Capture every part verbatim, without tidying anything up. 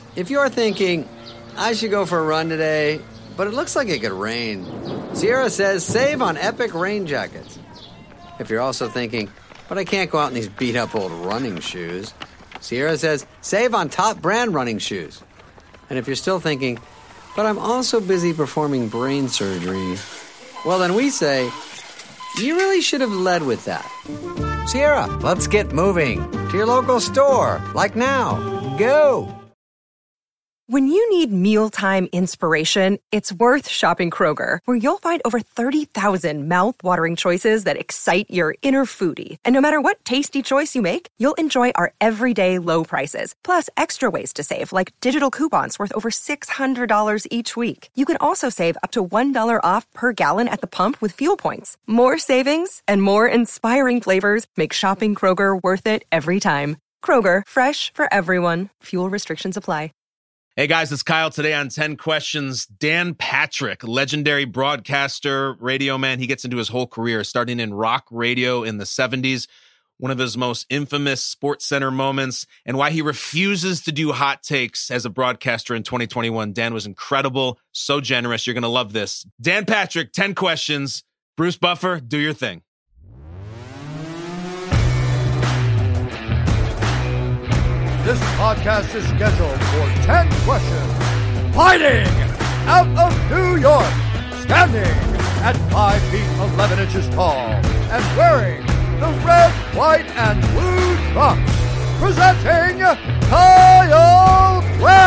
If you're thinking, I should go for a run today, but it looks like it could rain, Sierra says save on epic rain jackets. If you're also thinking, but I can't go out in these beat-up old running shoes, Sierra says save on top brand running shoes. And if you're still thinking, but I'm also busy performing brain surgery, well, then we say, you really should have led with that. Sierra, let's get moving to your local store, like now. Go! When you need mealtime inspiration, it's worth shopping Kroger, where you'll find over thirty thousand mouth-watering choices that excite your inner foodie. And no matter what tasty choice you make, you'll enjoy our everyday low prices, plus extra ways to save, like digital coupons worth over six hundred dollars each week. You can also save up to one dollar off per gallon at the pump with fuel points. More savings and more inspiring flavors make shopping Kroger worth it every time. Kroger, fresh for everyone. Fuel restrictions apply. Hey guys, it's Kyle. Today on ten Questions, Dan Patrick, legendary broadcaster, radio man. He gets into his whole career, starting in rock radio in the seventies, one of his most infamous Sports Center moments, and why he refuses to do hot takes as a broadcaster in twenty twenty-one. Dan was incredible, so generous. You're going to love this. Dan Patrick, ten Questions. Bruce Buffer, do your thing. This podcast is scheduled for ten questions. Fighting out of New York, standing at five feet eleven inches tall, and wearing the red, white, and blue trunks, presenting Kyle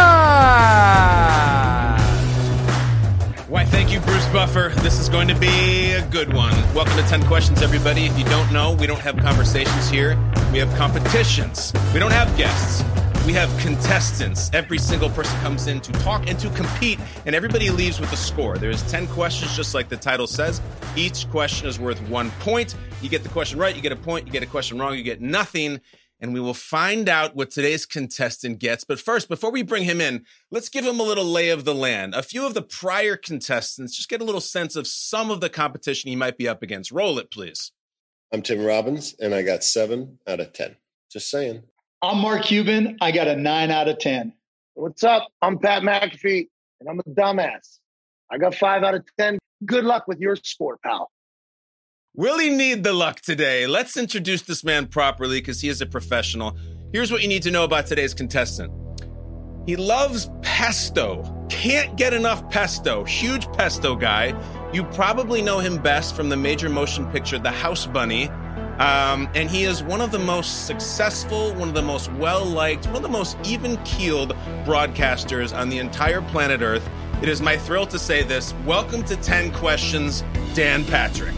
Brandt. Why, thank you, Bruce Buffer. This is going to be a good one. Welcome to ten Questions, everybody. If you don't know, we don't have conversations here. We have competitions. We don't have guests. We have contestants. Every single person comes in to talk and to compete, and everybody leaves with a score. There's ten questions, just like the title says. Each question is worth one point. You get the question right, you get a point. You get a question wrong, you get nothing. And we will find out what today's contestant gets. But first, before we bring him in, let's give him a little lay of the land. A few of the prior contestants, just get a little sense of some of the competition he might be up against. Roll it, please. I'm Tim Robbins, and I got seven out of ten. Just saying. I'm Mark Cuban. I got a nine out of ten. What's up? I'm Pat McAfee, and I'm a dumbass. I got five out of ten. Good luck with your sport, pal. Will he need the luck today? Let's introduce this man properly because he is a professional. Here's what you need to know about today's contestant. He loves pesto. Can't get enough pesto. Huge pesto guy. You probably know him best from the major motion picture, The House Bunny. Um, and he is one of the most successful, one of the most well-liked, one of the most even-keeled broadcasters on the entire planet Earth. It is my thrill to say this. Welcome to ten Questions, Dan Patrick.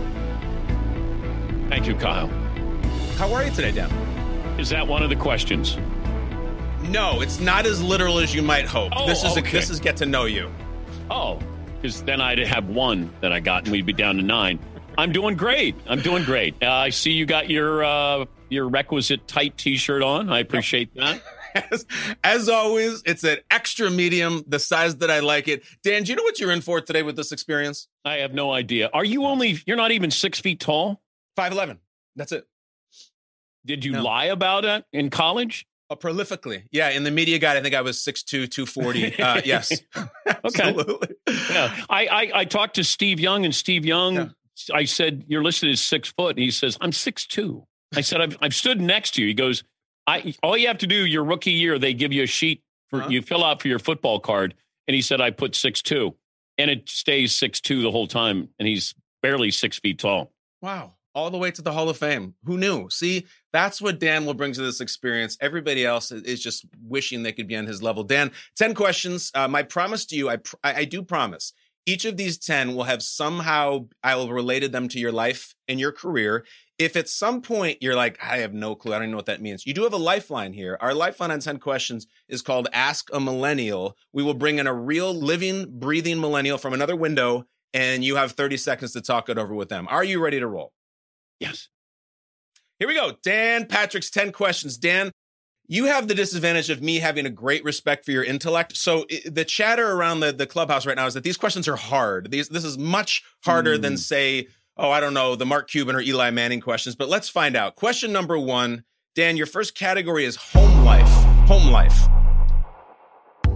Thank you, Kyle. How are you today, Dan? Is that one of the questions? No, it's not as literal as you might hope. Oh, this is okay. a, this is get to know you. Oh, because then I'd have one that I got, and we'd be down to nine. I'm doing great. I'm doing great. Uh, I see you got your uh, your requisite tight T-shirt on. I appreciate that. As, as always, it's an extra medium, the size that I like it. Dan, do you know what you're in for today with this experience? I have no idea. Are you only, you're not even six feet tall? five eleven. That's it. Did you no. lie about it in college? Oh, prolifically. Yeah, in the media guide, I think I was six two, two forty. Uh, yes. Absolutely. Yeah. I, I, I talked to Steve Young, and Steve Young, yeah. I said, you're listed as six foot. And he says, I'm six two. I said, I've, I've stood next to you. He goes, I, all you have to do your rookie year, they give you a sheet for uh-huh. you fill out for your football card. And he said, I put six two, and it stays six two the whole time. And he's barely six feet tall. Wow. All the way to the Hall of Fame. Who knew? See, that's what Dan will bring to this experience. Everybody else is just wishing they could be on his level. Dan, ten questions. Uh, my promise to you, I, pr- I do promise, each of these ten will have somehow, I will related them to your life and your career. If at some point you're like, I have no clue, I don't even know what that means, you do have a lifeline here. Our lifeline on ten questions is called Ask a Millennial. We will bring in a real living, breathing millennial from another window, and you have thirty seconds to talk it over with them. Are you ready to roll? Yes. Here we go. Dan Patrick's ten questions. Dan, you have the disadvantage of me having a great respect for your intellect. So it, the chatter around the, the clubhouse right now is that these questions are hard. These, this is much harder mm. than, say, oh, I don't know, the Mark Cuban or Eli Manning questions. But let's find out. Question number one. Dan, your first category is home life. Home life.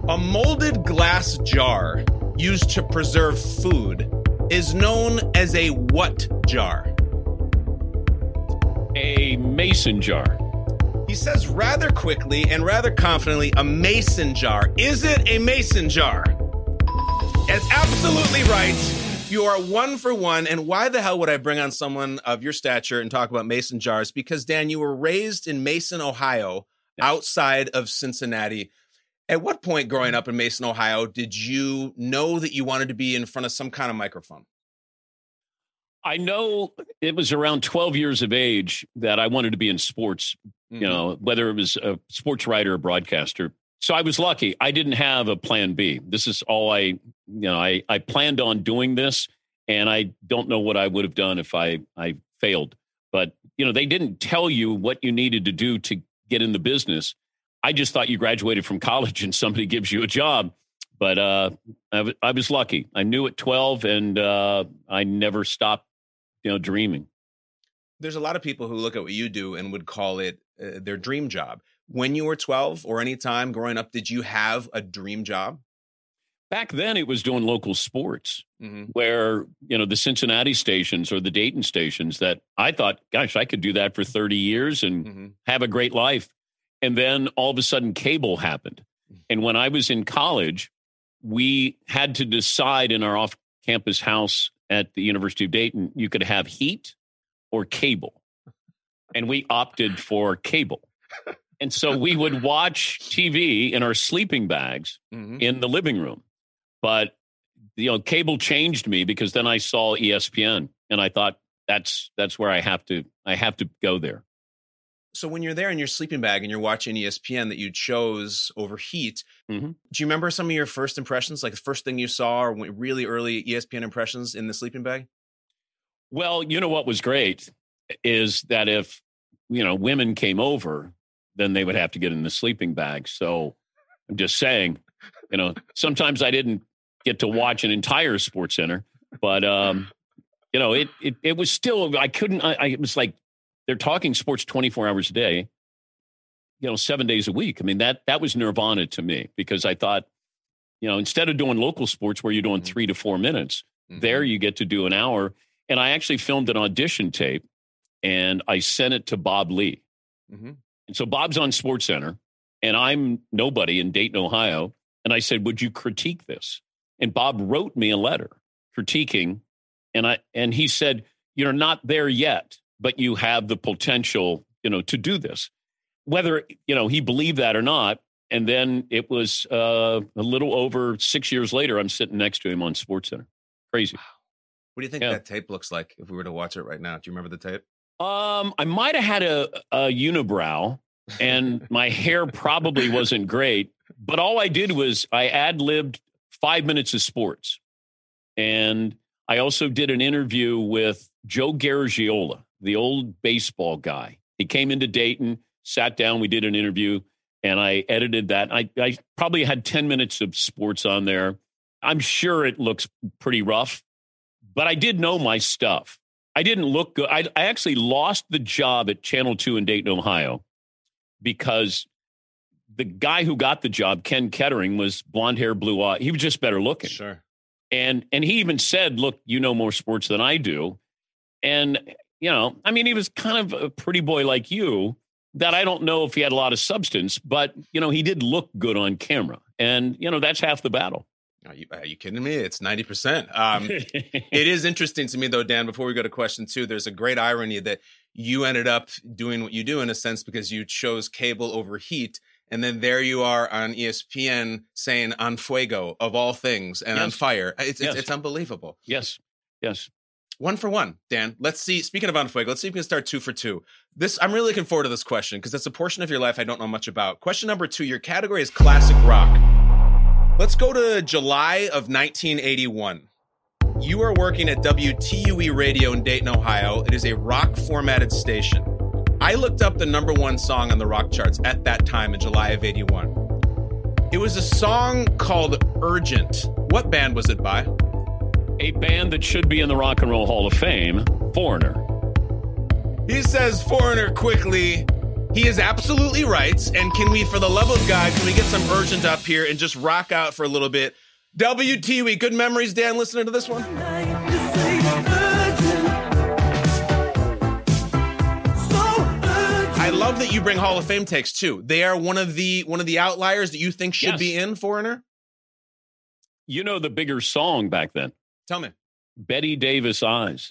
A molded glass jar used to preserve food is known as a what jar? A mason jar. He says rather quickly and rather confidently, a mason jar. Is it a mason jar? It's absolutely right. You are one for one. And why the hell would I bring on someone of your stature and talk about mason jars? Because, Dan, you were raised in Mason, Ohio, outside of Cincinnati. At what point growing up in Mason, Ohio, did you know that you wanted to be in front of some kind of microphone? I know it was around twelve years of age that I wanted to be in sports, mm-hmm. you know, whether it was a sports writer or broadcaster. So I was lucky. I didn't have a plan B. This is all I, you know, I, I planned on doing this, and I don't know what I would have done if I, I failed. But, you know, they didn't tell you what you needed to do to get in the business. I just thought you graduated from college and somebody gives you a job. But uh, I, w- I was lucky. I knew at twelve, and uh, I never stopped, you know, dreaming. There's a lot of people who look at what you do and would call it uh, their dream job. When you were twelve or any time growing up, did you have a dream job? Back then, it was doing local sports, mm-hmm. where, you know, the Cincinnati stations or the Dayton stations that I thought, gosh, I could do that for thirty years and mm-hmm. have a great life. And then all of a sudden, cable happened. And when I was in college, we had to decide in our off-campus house at the University of Dayton, you could have heat or cable. And we opted for cable. And so we would watch T V in our sleeping bags mm-hmm. in the living room. But, you know, cable changed me because then I saw E S P N and I thought that's that's where I have to I have to go there. So when you're there in your sleeping bag and you're watching E S P N that you chose over Heat, mm-hmm. do you remember some of your first impressions, like the first thing you saw or really early E S P N impressions in the sleeping bag? Well, you know what was great is that if, you know, women came over, then they would have to get in the sleeping bag. So I'm just saying, you know, sometimes I didn't get to watch an entire Sports Center, but, um, you know, it, it, it was still, I couldn't, I, I it was like, they're talking sports twenty-four hours a day, you know, seven days a week. I mean, that, that was nirvana to me because I thought, you know, instead of doing local sports where you're doing three to four minutes, mm-hmm. there you get to do an hour. And I actually filmed an audition tape and I sent it to Bob Lee. Mm-hmm. And so Bob's on Sports Center and I'm nobody in Dayton, Ohio. And I said, would you critique this? And Bob wrote me a letter critiquing. And I, and he said, you're not there yet, but you have the potential, you know, to do this, whether, you know, he believed that or not. And then it was uh, a little over six years later, I'm sitting next to him on Sports Center. Crazy. What do you think yeah. that tape looks like if we were to watch it right now? Do you remember the tape? Um, I might have had a, a unibrow and my hair probably wasn't great, but all I did was I ad-libbed five minutes of sports. And I also did an interview with Joe Garagiola, the old baseball guy. He came into Dayton, sat down, we did an interview, and I edited that. I, I probably had ten minutes of sports on there. I'm sure it looks pretty rough, but I did know my stuff. I didn't look good. I, I actually lost the job at Channel two in Dayton, Ohio, because the guy who got the job, Ken Kettering, was blonde hair, blue eye. He was just better looking. Sure. And and he even said, look, you know more sports than I do. And, you know, I mean, he was kind of a pretty boy like you that I don't know if he had a lot of substance, but, you know, he did look good on camera. And, you know, that's half the battle. Are you, are you kidding me? It's ninety percent. Um, it is interesting to me, though, Dan, before we go to question two, there's a great irony that you ended up doing what you do in a sense because you chose cable over Heat. And then there you are on E S P N saying on fuego of all things and yes. on fire. It's, yes. it's it's unbelievable. Yes. Yes. One for one, Dan. Let's see. Speaking of on fuego, let's see if we can start two for two. This I'm really looking forward to this question because it's a portion of your life I don't know much about. Question number two, your category is classic rock. Let's go to July of nineteen eighty-one. You are working at W T U E Radio in Dayton, Ohio. It is a rock formatted station. I looked up the number one song on the rock charts at that time in July of eighty-one. It was a song called Urgent. What band was it by? A band that should be in the Rock and Roll Hall of Fame, Foreigner. He says Foreigner quickly. He is absolutely right. And can we, for the love of God, can we get some urgent up here and just rock out for a little bit? W T Week. Good memories, Dan, listening to this one? I love that you bring Hall of Fame takes too. They are one of the one of the outliers that you think should Yes. be in Foreigner. You know the bigger song back then? Tell me. Betty Davis Eyes.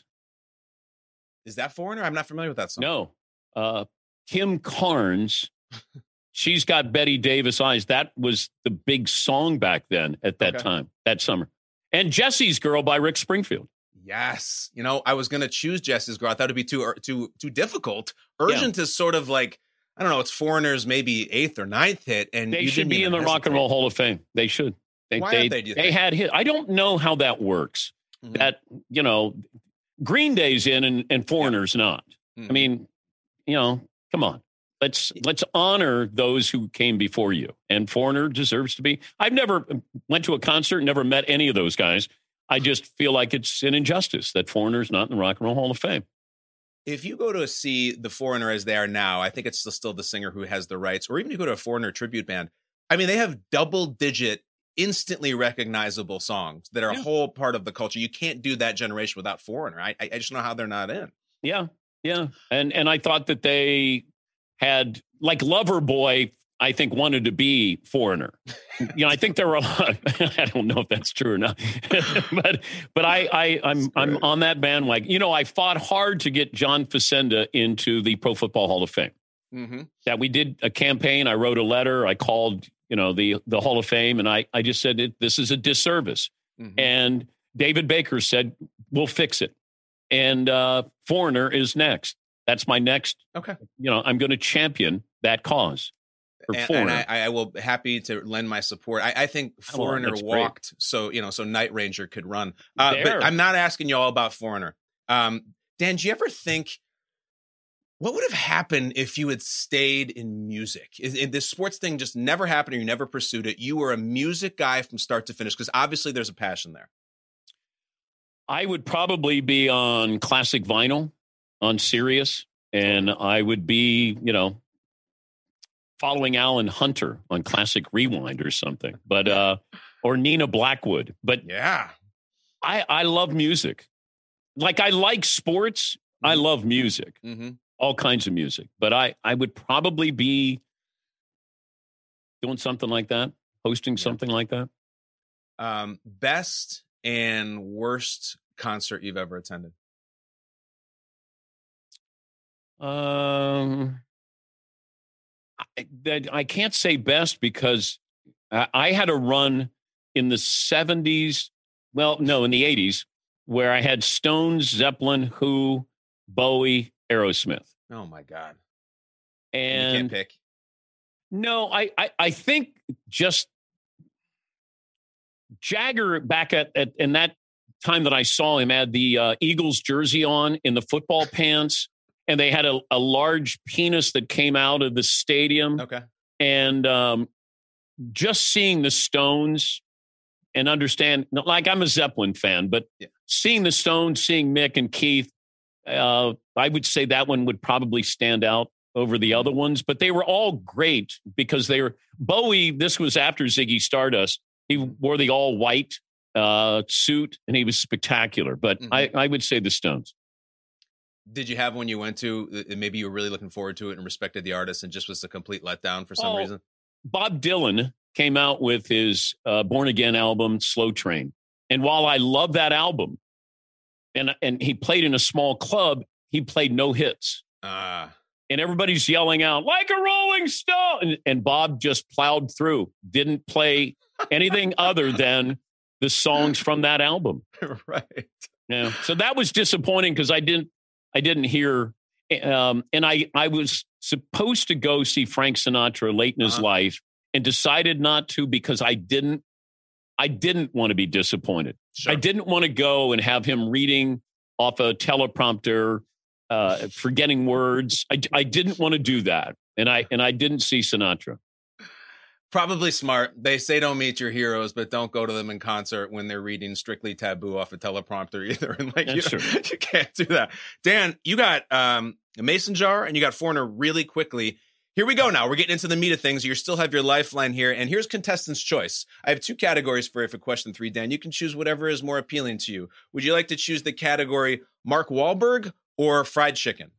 Is that Foreigner? I'm not familiar with that song. No. Uh, Kim Carnes, she's got Betty Davis Eyes. That was the big song back then at that Okay. time, that summer. And Jesse's Girl by Rick Springfield. Yes. You know, I was going to choose Jesse's Girl. I thought it'd be too too too difficult. Urgent is sort of like, I don't know, it's Foreigner's maybe eighth or ninth hit. And They you should didn't be in even the Rock and hesitate. Roll Hall of Fame. They should. They, Why they, aren't they, do you they think? had hit. I don't know how that works. Mhm. That, you know, Green Day's in and, and Foreigner's not. Mhm. I mean, you know, come on. Let's let's honor those who came before you. And Foreigner deserves to be. I've never went to a concert, never met any of those guys. I just feel like it's an injustice that Foreigner's not in the Rock and Roll Hall of Fame. If you go to see the Foreigner as they are now, I think it's still, still the singer who has the rights, or even you go to a Foreigner tribute band. I mean, they have double digit, instantly recognizable songs that are Yeah. a whole part of the culture. You can't do that generation without Foreigner. I, I just know how they're not in. Yeah, yeah. And and I thought that they had, like Loverboy, I think wanted to be Foreigner. You know, I think there were a lot. I don't know if that's true or not, but but I I I'm I'm on that bandwagon. You know, I fought hard to get John Facenda into the Pro Football Hall of Fame. Mm-hmm. That we did a campaign. I wrote a letter. I called, you know, the the Hall of Fame, and I I just said it, this is a disservice. Mm-hmm. And David Baker said, we'll fix it. And uh, Foreigner is next. That's my next. Okay. You know, I'm going to champion that cause for And, and Foreigner. I, I will happy to lend my support. I, I think Oh, well, Foreigner that's great. walked, so you know, so Night Ranger could run. Uh, There. but I'm not asking you all about Foreigner. Um, Dan, do you ever think what would have happened if you had stayed in music? Is, is this sports thing just never happened, or you never pursued it? You were a music guy from start to finish, because obviously there's a passion there. I would probably be on classic vinyl, on Sirius, and I would be, you know, following Alan Hunter on Classic Rewind or something, but uh, or Nina Blackwood. But Yeah. I I love music. Like I like sports. I love music, Mm-hmm. all kinds of music. But I I would probably be doing something like that, hosting something like that. Um, best and worst concert you've ever attended? Um, I, that I can't say best because I, I had a run in the seventies. Well, no, in the eighties, where I had Stones, Zeppelin, Who, Bowie, Aerosmith, Oh my God. and you can't pick. no, I, I, I think just Jagger back at, at in that time that I saw him had the uh, Eagles jersey on in the football pants, and they had a, a large penis that came out of the stadium. Okay. And um, just seeing the Stones and understand, like I'm a Zeppelin fan, but Yeah. seeing the Stones, seeing Mick and Keith, uh, I would say that one would probably stand out over the other ones, but they were all great because they were Bowie. This was after Ziggy Stardust. He wore the all white uh, suit and he was spectacular, but Mhm. I, I would say the Stones. Did you have one you went to that maybe you were really looking forward to it and respected the artist and just was a complete letdown for some Oh, reason? Bob Dylan came out with his uh, Born Again album, Slow Train. And while I love that album, and, and he played in a small club, he played no hits. Ah, And everybody's yelling out, like a Rolling Stone. And, and Bob just plowed through, didn't play anything other than the songs from that album. right. Yeah. So that was disappointing because I didn't I didn't hear um, and I, I was supposed to go see Frank Sinatra late in his Uh-huh. life and decided not to because I didn't I didn't want to be disappointed. Sure. I didn't want to go and have him reading off a teleprompter, uh, forgetting words. I, I didn't want to do that. And I and I didn't see Sinatra. Probably smart. They say don't meet your heroes, but don't go to them in concert when they're reading Strictly Taboo off a teleprompter either. And like you, That's true. you can't do that. Dan, you got um, a mason jar and you got Foreigner really quickly. Here we go now. We're getting into the meat of things. You still have your lifeline here. And here's contestant's choice. I have two categories for you for question three, Dan. You can choose whatever is more appealing to you. Would you like to choose the category Mark Wahlberg or fried chicken?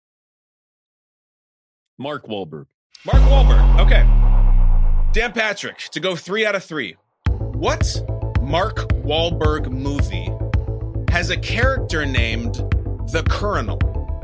Mark Wahlberg. Mark Wahlberg. Okay. Dan Patrick, to go three out of three. What Mark Wahlberg movie has a character named the Colonel?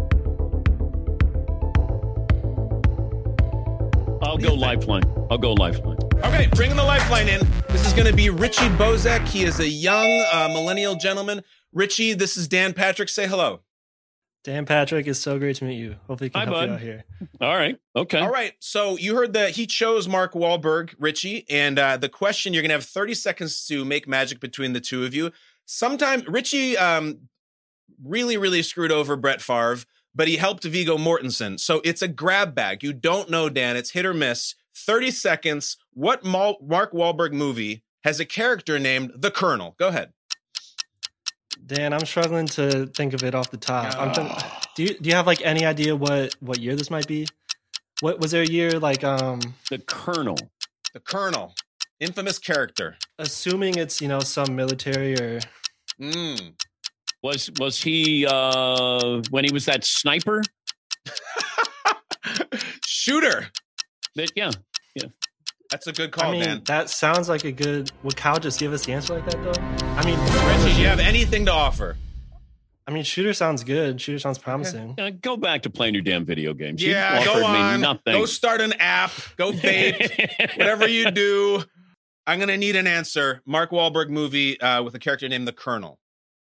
I'll go Lifeline. I'll go Lifeline. Okay, bringing the Lifeline in. This is going to be Richie Bozek. He is a young uh, millennial gentleman. Richie, this is Dan Patrick. Say hello. Dan Patrick, it's so great to meet you. Hopefully, I can Hi, help bud. you out here. All right. Okay. All right. So you heard that he chose Mark Wahlberg, Richie, and uh, the question, you're going to have thirty seconds to make magic between the two of you. Sometime Richie um, really, really screwed over Brett Favre, but he helped Viggo Mortensen. So it's a grab bag. You don't know, Dan. It's hit or miss. thirty seconds. What Mal- Mark Wahlberg movie has a character named the Colonel? Go ahead. Dan, I'm struggling to think of it off the top. Oh. I'm th- do you do you have like any idea what, what year this might be? What was there a year like um The Colonel. The Colonel. Infamous character. assuming it's, you know, some military or Mm. Was was he uh, when he was that sniper? Shooter. That, yeah. That's a good call, I mean, man. that sounds like a good. Would Kyle just give us the answer like that though? I mean, Richie, do you have anything to offer? I mean, shooter sounds good. Shooter sounds promising. Uh, go back to playing your damn video games. You Yeah, offered go on. me nothing. Go start an app. Go vape. Whatever you do. I'm going to need an answer. Mark Wahlberg movie uh, with a character named the Colonel.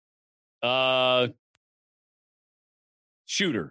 Uh, Shooter.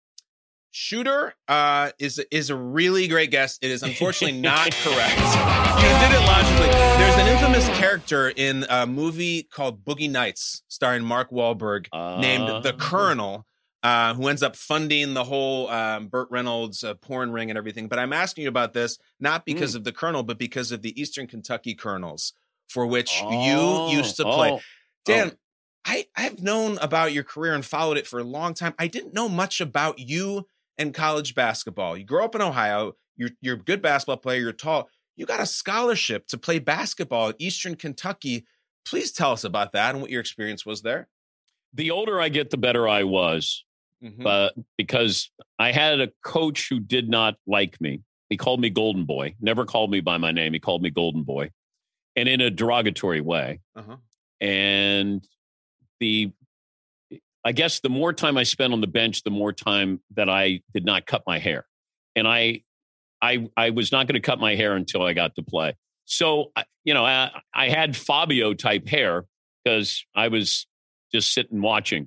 Shooter uh, is is a really great guess. It is unfortunately not correct. You did it logically. There's an infamous character in a movie called Boogie Nights, starring Mark Wahlberg, Uh, named the Colonel, uh, who ends up funding the whole um, Burt Reynolds uh, porn ring and everything. But I'm asking you about this not because Mm. of the Colonel, but because of the Eastern Kentucky Colonels, for which Oh, you used to play. oh, Dan, oh. I, I've known about your career and followed it for a long time. I didn't know much about you and college basketball. You grow up in Ohio. You're you're a good basketball player. You're tall. You got a scholarship to play basketball at Eastern Kentucky. Please tell us about that and what your experience was there. The older I get, the better I was. Mhm. Uh, because I had a coach who did not like me. He called me Golden Boy. Never called me by my name. He called me Golden Boy, and in a derogatory way. Uh-huh. And the, I guess the more time I spent on the bench, the more time that I did not cut my hair. And I, I, I was not going to cut my hair until I got to play. So, I- you know, I, I had Fabio type hair because I was just sitting watching.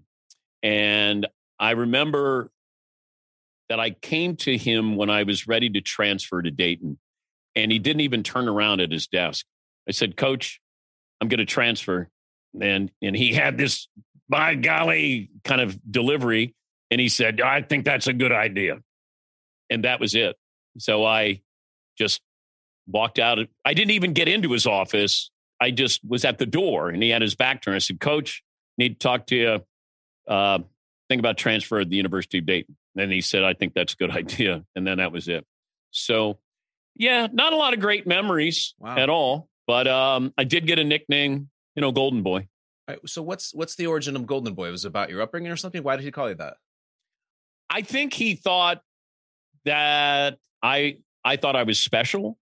And I remember that I came to him when I was ready to transfer to Dayton, and he didn't even turn around at his desk. I said, Coach, I'm going to transfer. And, and he had this, by golly, kind of delivery. And he said, I think that's a good idea. And that was it. So I just walked out. I didn't even get into his office. I just was at the door, and he had his back turned. I said, Coach, need to talk to you. Uh, think about transfer at the University of Dayton. And he said, I think that's a good idea. And then that was it. So, yeah, not a lot of great memories Wow. at all. But um, I did get a nickname, you know, Golden Boy. All right, so what's what's the origin of Golden Boy? Was it about your upbringing or something? Why did he call you that? I think he thought that I I thought I was special.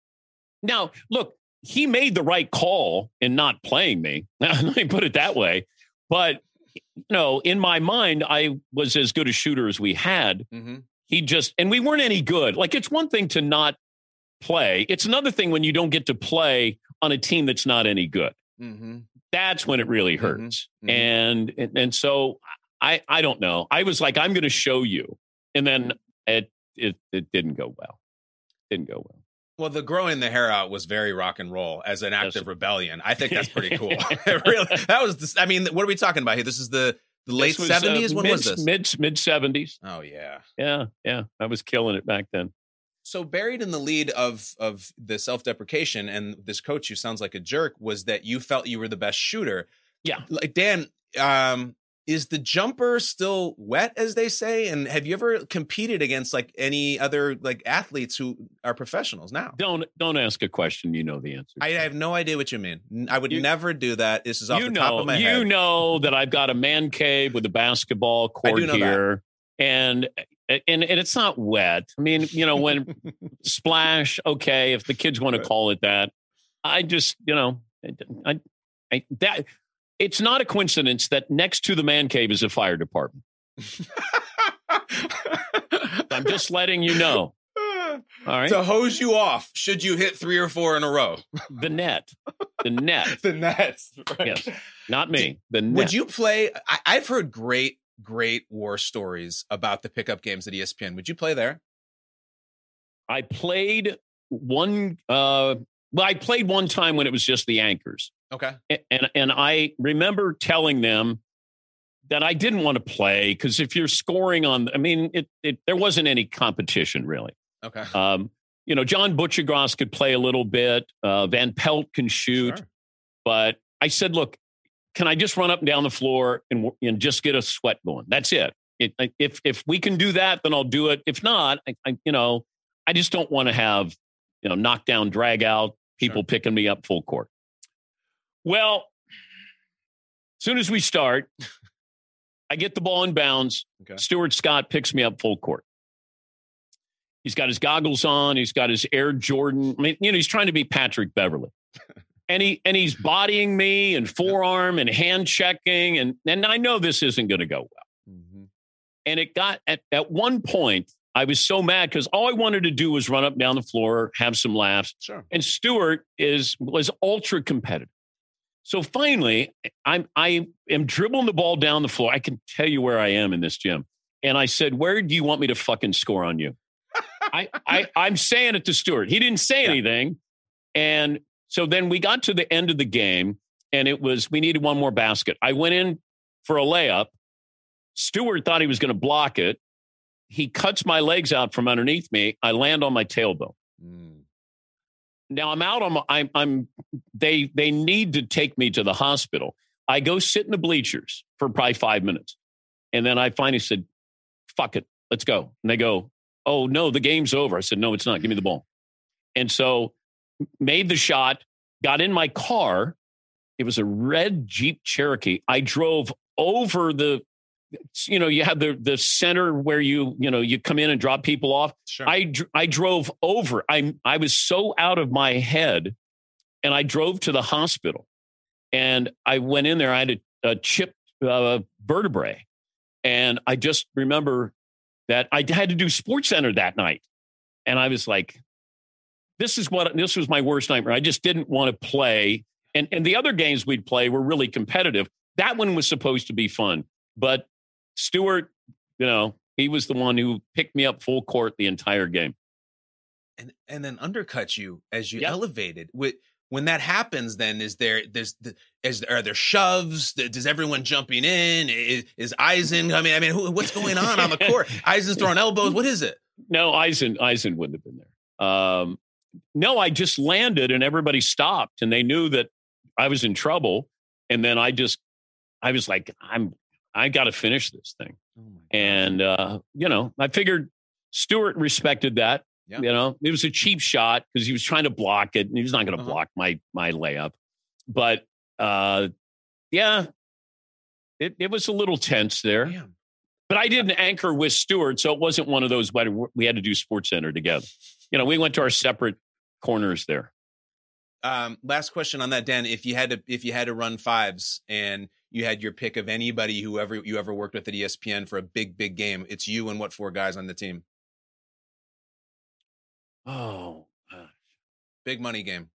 Now, look, he made the right call in not playing me. Let me put it that way. But, you know, in my mind, I was as good a shooter as we had. Mm-hmm. He just, and we weren't any good. Like, it's one thing to not play. It's another thing when you don't get to play on a team that's not any good. Mm-hmm. That's when it really hurts. Mhm. And, and and so I I don't know. I was like, I'm going to show you, and then it it it didn't go well. Didn't go well. Well, the growing the hair out was very rock and roll as an act Yes. of rebellion. I think that's pretty cool. It really, that was. The, I mean, what are we talking about here? This is the the late This was, uh, seventies. When mid, was this? Mid mid seventies. Oh yeah. Yeah, yeah. I was killing it back then. So buried in the lead of of the self-deprecation and this coach who sounds like a jerk was that you felt you were the best shooter. Yeah. Like Dan, um, is the jumper still wet, as they say? And have you ever competed against like any other like athletes who are professionals now? Don't don't ask a question you know the answer. I have no idea what you mean. I would you, never do that. This is off the know, top of my you head. You know that I've got a man cave with a basketball court here. That. And and and it's not wet. I mean, you know, when splash, okay, if the kids want to call it that. I just, you know, I, I that it's not a coincidence that next to the man cave is a fire department. I'm just letting you know. All right. To hose you off, should you hit three or four in a row? The net. The net. the nets. Right. Yes. Not me. The net. Would you play? I, I've heard great, great war stories about the pickup games at E S P N. Would you play there? I played one. Uh, well, I played one time when it was just the anchors. Okay. And and I remember telling them that I didn't want to play because if you're scoring on, I mean, it, it there wasn't any competition really. Okay. Um, you know, John Butchergross could play a little bit. Uh, Van Pelt can shoot. Sure. But I said, look, can I just run up and down the floor and, and just get a sweat going? That's it. it. If if we can do that, then I'll do it. If not, I, I you know, I just don't want to have, you know, knockdown, drag out, people sure. picking me up full court. Well, as soon as we start, I get the ball in bounds. Okay. Stuart Scott picks me up full court. He's got his goggles on. He's got his Air Jordan. I mean, you know, he's trying to be Patrick Beverley. And he and he's bodying me and forearm and hand checking. And, and I know this isn't going to go well. Mm-hmm. And it got at, at one point, I was so mad because all I wanted to do was run up and down the floor, have some laughs. Sure. And Stuart is was ultra competitive. So finally, I'm I am dribbling the ball down the floor. I can tell you where I am in this gym. And I said, where do you want me to fucking score on you? I, I, I'm saying it to Stuart. He didn't say yeah. anything. And so then we got to the end of the game, and it was, we needed one more basket. I went in for a layup. Stuart thought he was going to block it. He cuts my legs out from underneath me. I land on my tailbone. Mm. Now I'm out on my, I'm, I'm, they, they need to take me to the hospital. I go sit in the bleachers for probably five minutes. And then I finally said, fuck it, let's go. And they go, oh no, the game's over. I said, no, it's not. Give me the ball. And so made the shot, got in my car. It was a red Jeep Cherokee. I drove over the, you know, you have the the center where you, you know, you come in and drop people off. Sure. I, I drove over. I I was so out of my head, and I drove to the hospital. And I went in there. I had a, a chipped uh, vertebrae. And I just remember that I had to do SportsCenter that night. And I was like, this is what, this was my worst nightmare. I just didn't want to play. And, and the other games we'd play were really competitive. That one was supposed to be fun. But Stuart, you know, he was the one who picked me up full court the entire game. And and then undercut you as you yep. elevated. With, when that happens, then is there, there's, the, is, are there shoves? Does everyone jumping in? Is, is Eisen, I mean, I mean, who, what's going on on the court? Eisen's throwing elbows. What is it? No, Eisen, Eisen wouldn't have been there. Um, no, I just landed and everybody stopped and they knew that I was in trouble. And then I just, I was like, I'm, I got to finish this thing. Oh my and, uh, you know, I figured Stuart respected that. Yep. You know, it was a cheap shot because he was trying to block it and he was not going to uh-huh. block my, my layup. But, uh, yeah, it, it was a little tense there. Damn. But I didn't anchor with Stuart, so it wasn't one of those where we had to do SportsCenter together. You know, we went to our separate corners there. Um, last question on that, Dan. If you had to, if you had to run fives and you had your pick of anybody who ever you ever worked with at E S P N for a big, big game, it's you and what four guys on the team? Oh, gosh. Big money game.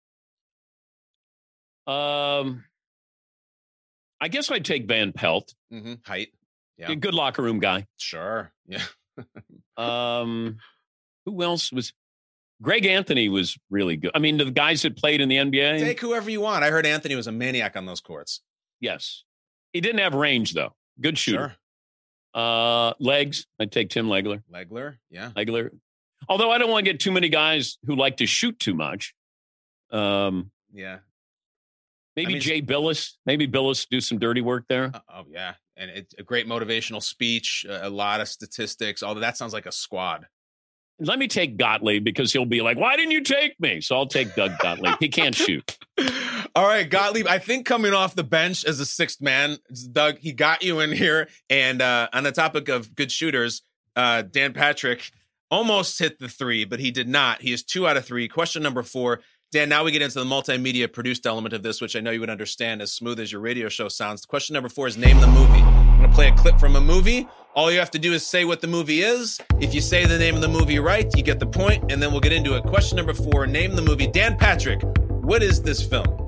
Um, I guess I'd take Van Pelt. Mm-hmm. Height. Yeah. Good locker room guy. Sure. Yeah. um, who else was? Greg Anthony was really good. I mean, the guys that played in the N B A. Take whoever you want. I heard Anthony was a maniac on those courts. Yes. He didn't have range, though. Good shooter. Sure. Uh, legs. I'd take Tim Legler. Legler. Yeah. Legler. Although I don't want to get too many guys who like to shoot too much. Um, yeah. Maybe I mean, Jay Billis. Maybe Billis do some dirty work there. Uh, oh, yeah. And it's a great motivational speech, a lot of statistics. All that sounds like a squad. Let me take Gottlieb because he'll be like, why didn't you take me? So I'll take Doug Gottlieb. He can't shoot. All right, Gottlieb, I think coming off the bench as a sixth man, Doug, he got you in here. And uh, on the topic of good shooters, uh, Dan Patrick almost hit the three, but he did not. He is two out of three. Question number four. Dan, now we get into the multimedia produced element of this, which I know you would understand as smooth as your radio show sounds. Question number four is name the movie. I'm going to play a clip from a movie. All you have to do is say what the movie is. If you say the name of the movie right, you get the point, and then we'll get into it. Question number four, name the movie. Dan Patrick, what is this film?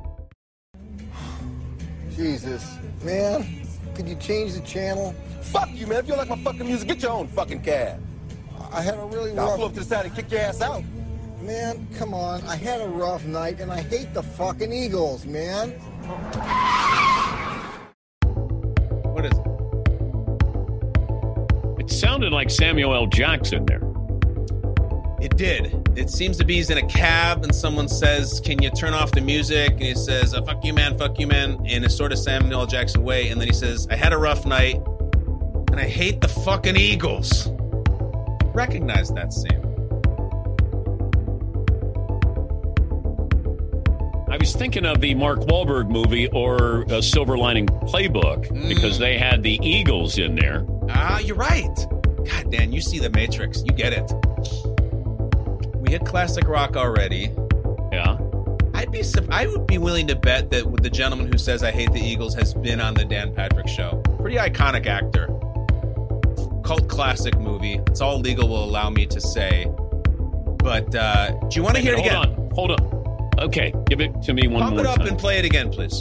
Jesus, man, could you change the channel? Fuck you, man. If you don't like my fucking music, get your own fucking cab. I had a really rough... I'll pull up to the side and kick your ass out. Man, come on. I had a rough night, and I hate the fucking Eagles, man. What is it? It sounded like Samuel L. Jackson there. It did. It seems to be he's in a cab, and someone says, can you turn off the music? And he says, oh, fuck you, man, fuck you, man, in a sort of Samuel L. Jackson way. And then he says, I had a rough night, and I hate the fucking Eagles. Recognize that, Sam. I was thinking of the Mark Wahlberg movie or a Silver Lining Playbook mm. because they had the Eagles in there. Ah, you're right. God, Dan, you see the Matrix. You get it. We hit classic rock already. Yeah. I'd be I would be willing to bet that the gentleman who says I hate the Eagles has been on the Dan Patrick Show. Pretty iconic actor. Cult classic movie. It's all legal will allow me to say. But uh, do you want to hear it again? Hold on. Hold on. Okay, give it to me one Pump more time. Pump it up and play it again, please.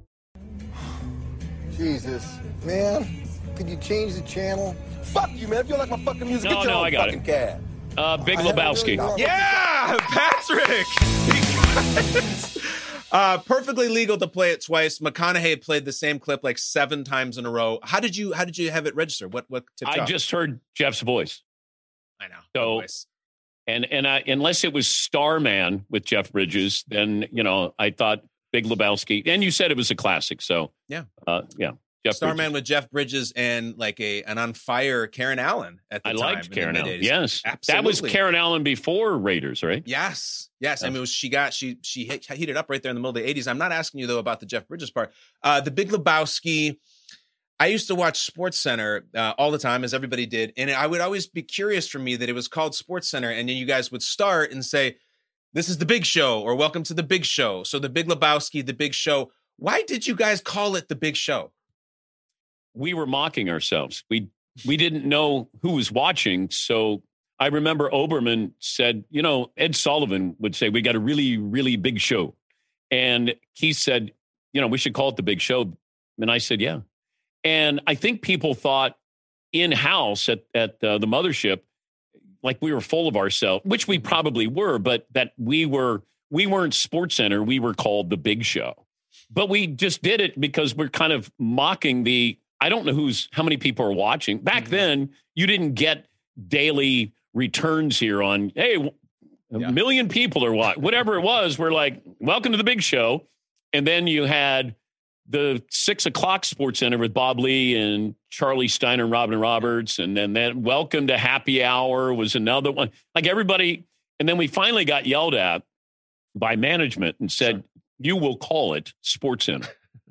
Jesus, man, could you change the channel? Fuck you, man. If you don't like my fucking music, no, get your no, own I got fucking it. cab. Uh, Big Lebowski. Really yeah, Patrick. uh, perfectly legal to play it twice. McConaughey played the same clip like seven times in a row. How did you? How did you have it register? What? What? I off? just heard Jeff's voice. I know. So. Voice. And and I, unless it was Starman with Jeff Bridges, then, you know, I thought Big Lebowski. And you said it was a classic. So, yeah. Uh, yeah. Jeff Starman Bridges. with Jeff Bridges and like a an on fire Karen Allen at the I time. I liked Karen Allen. Yes. Absolutely. That was Karen Allen before Raiders, right? Yes. Yes. I mean, it was, she got, she, she hit, heated up right there in the middle of the eighties. I'm not asking you, though, about the Jeff Bridges part. Uh, the Big Lebowski. I used to watch Sports Center uh, all the time, as everybody did. And I would always be curious for me that it was called Sports Center. And then you guys would start and say, this is the Big Show, or welcome to the Big Show. So the Big Lebowski, the Big Show. Why did you guys call it the Big Show? We were mocking ourselves. We we didn't know who was watching. So I remember Oberman said, you know, Ed Sullivan would say, we got a really, really big show. And he said, you know, we should call it the Big Show. And I said, yeah. And I think people thought in-house at, at uh, the mothership, like we were full of ourselves, which we probably were, but that we were, we weren't Sports Center. We were called the Big Show. But we just did it because we're kind of mocking the, I don't know who's, how many people are watching. Back mm-hmm. then, you didn't get daily returns here on, hey, a yeah. million people are watching. Whatever it was, we're like, welcome to the Big Show. And then you had the six o'clock Sports Center with Bob Lee and Charlie Steiner and Robin Roberts. And then that Welcome to Happy Hour was another one. Like everybody. And then we finally got yelled at by management and said, sure. you will call it Sports Center.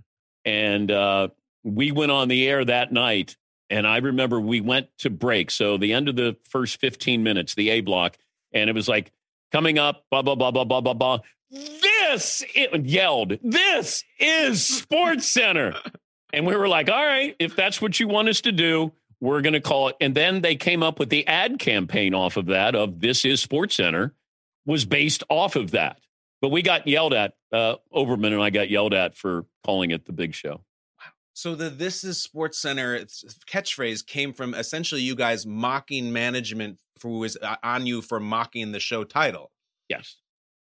and uh, we went on the air that night. And I remember we went to break. So the end of the first fifteen minutes, the A block. And it was like coming up, blah, blah, blah, blah, blah, blah, blah. This, it yelled, this is Sports Center. And we were like, all right, if that's what you want us to do, we're going to call it. And then they came up with the ad campaign off of that of This is Sports Center was based off of that. But we got yelled at, uh, Oberman and I got yelled at for calling it the Big Show. Wow. So the This is Sports Center catchphrase came from essentially you guys mocking management who was on you for mocking the show title. Yes.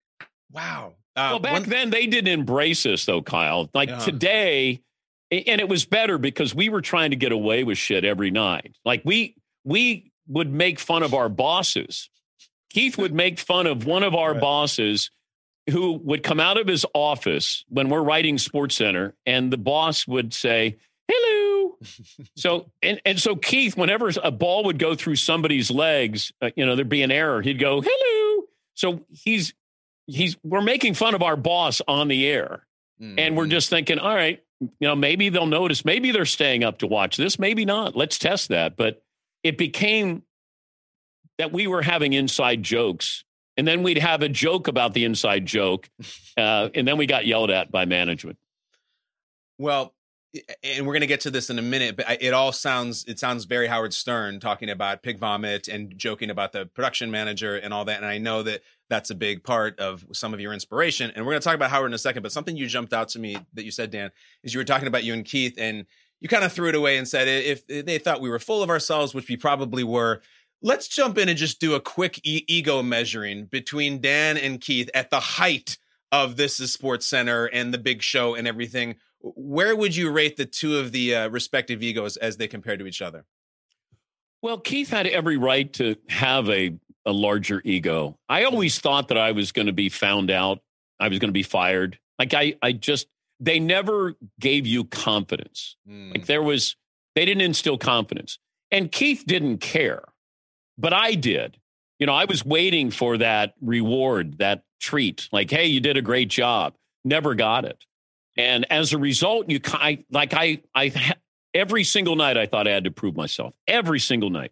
Wow. Uh, well, back one... then they didn't embrace us, though, Kyle. Like uh-huh. today, and it was better because we were trying to get away with shit every night. Like we we would make fun of our bosses. Keith would make fun of one of our right. bosses who would come out of his office when we're writing SportsCenter, and the boss would say, hello. so, and, and so Keith, whenever a ball would go through somebody's legs, uh, you know, there'd be an error. He'd go, hello. So he's, he's, we're making fun of our boss on the air. Mm-hmm. And we're just thinking, all right, you know, maybe they'll notice, maybe they're staying up to watch this, maybe not. Let's test that. But it became that we were having inside jokes, and then we'd have a joke about the inside joke. Uh, and then we got yelled at by management. Well, and we're going to get to this in a minute, but it all sounds, it sounds very Howard Stern talking about pig vomit and joking about the production manager and all that. And I know that that's a big part of some of your inspiration. And we're going to talk about Howard in a second, but something you jumped out to me that you said, Dan, is you were talking about you and Keith, and you kind of threw it away and said, if they thought we were full of ourselves, which we probably were, let's jump in and just do a quick e- ego measuring between Dan and Keith at the height of This Is SportsCenter and the big show and everything. Where would you rate the two of the uh, respective egos as they compare to each other? Well, Keith had every right to have a, a larger ego. I always thought that I was going to be found out. I was going to be fired. Like I, I just, they never gave you confidence. Mm. Like there was, they didn't instill confidence. And Keith didn't care, but I did. You know, I was waiting for that reward, that treat. Like, hey, you did a great job. Never got it. And as a result, you I, like I, I, every single night I thought I had to prove myself every single night.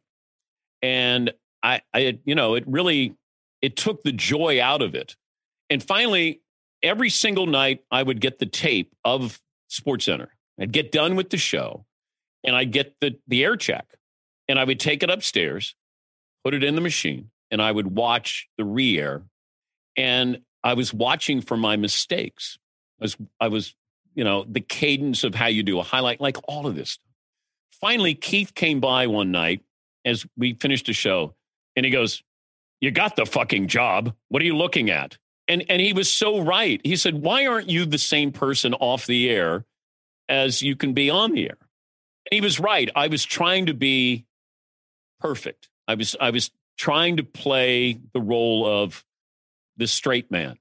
And I, I, you know, it really, it took the joy out of it. And finally, every single night I would get the tape of SportsCenter. I'd get done with the show and I'd get the, the air check, and I would take it upstairs, put it in the machine, and I would watch the re-air. And I was watching for my mistakes. I was, I was, you know, the cadence of how you do a highlight, like all of this. Finally, Keith came by one night as we finished the show, and he goes, you got the fucking job. What are you looking at? And and he was so right. He said, why aren't you the same person off the air as you can be on the air? And he was right. I was trying to be perfect. I was, I was trying to play the role of the straight man.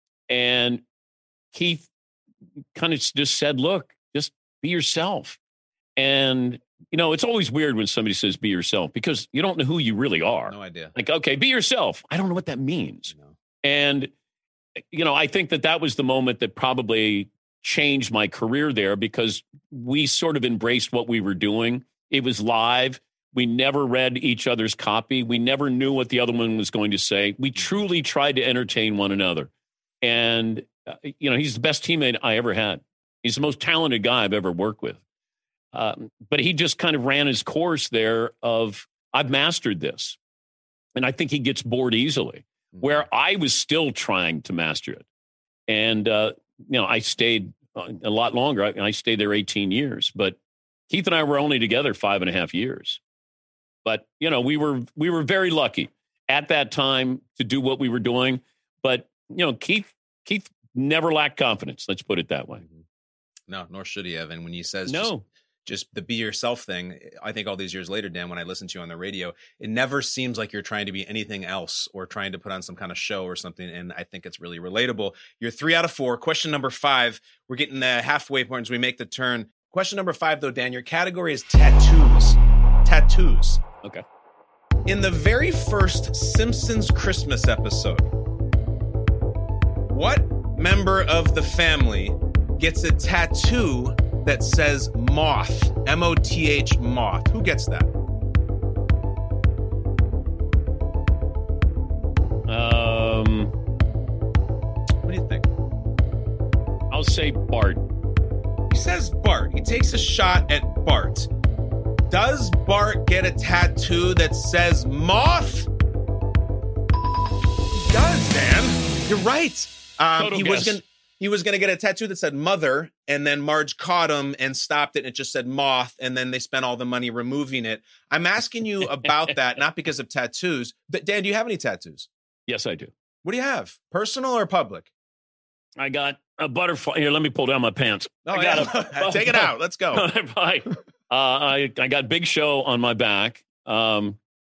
And Keith kind of just said, look, just be yourself. And, you know, it's always weird when somebody says be yourself, because you don't know who you really are. No idea. Like, okay, be yourself. I don't know what that means. No. And, you know, I think that that was the moment that probably changed my career there, because we sort of embraced what we were doing. It was live. We never read each other's copy. We never knew what the other one was going to say. We truly tried to entertain one another. And, uh, you know, he's the best teammate I ever had. He's the most talented guy I've ever worked with. Um, but he just kind of ran his course there of, I've mastered this. And I think he gets bored easily, mm-hmm. where I was still trying to master it. And, uh, you know, I stayed a lot longer. I, I stayed there eighteen years. But Keith and I were only together five and a half years. But, you know, we were we were very lucky at that time to do what we were doing. But, you know, Keith Keith never lacked confidence. Let's put it that way. No, nor should he have. And when he says no. just, just the be yourself thing, I think all these years later, Dan, when I listen to you on the radio, it never seems like you're trying to be anything else or trying to put on some kind of show or something. And I think it's really relatable. You're three out of four. Question number five. We're getting the halfway point as we make the turn. Question number five, though, Dan, your category is tattoos. Tattoos. Okay. In the very first Simpsons Christmas episode, what member of the family gets a tattoo that says moth? M O T H, moth. Who gets that? Um, what do you think? I'll say Bart. He says Bart. He takes a shot at Bart. Does Bart get a tattoo that says moth? He does, Dan. You're right. Um, Total he guess. was gonna he was gonna get a tattoo that said mother, and then Marge caught him and stopped it, and it just said moth, and then they spent all the money removing it. I'm asking you about that, not because of tattoos, but Dan, do you have any tattoos? Yes, I do. What do you have? Personal or public? I got a butterfly. Here, let me pull down my pants. Oh, I yeah. got a, Take it out. Let's go. I, uh, I, I got Big Show on my back. Um,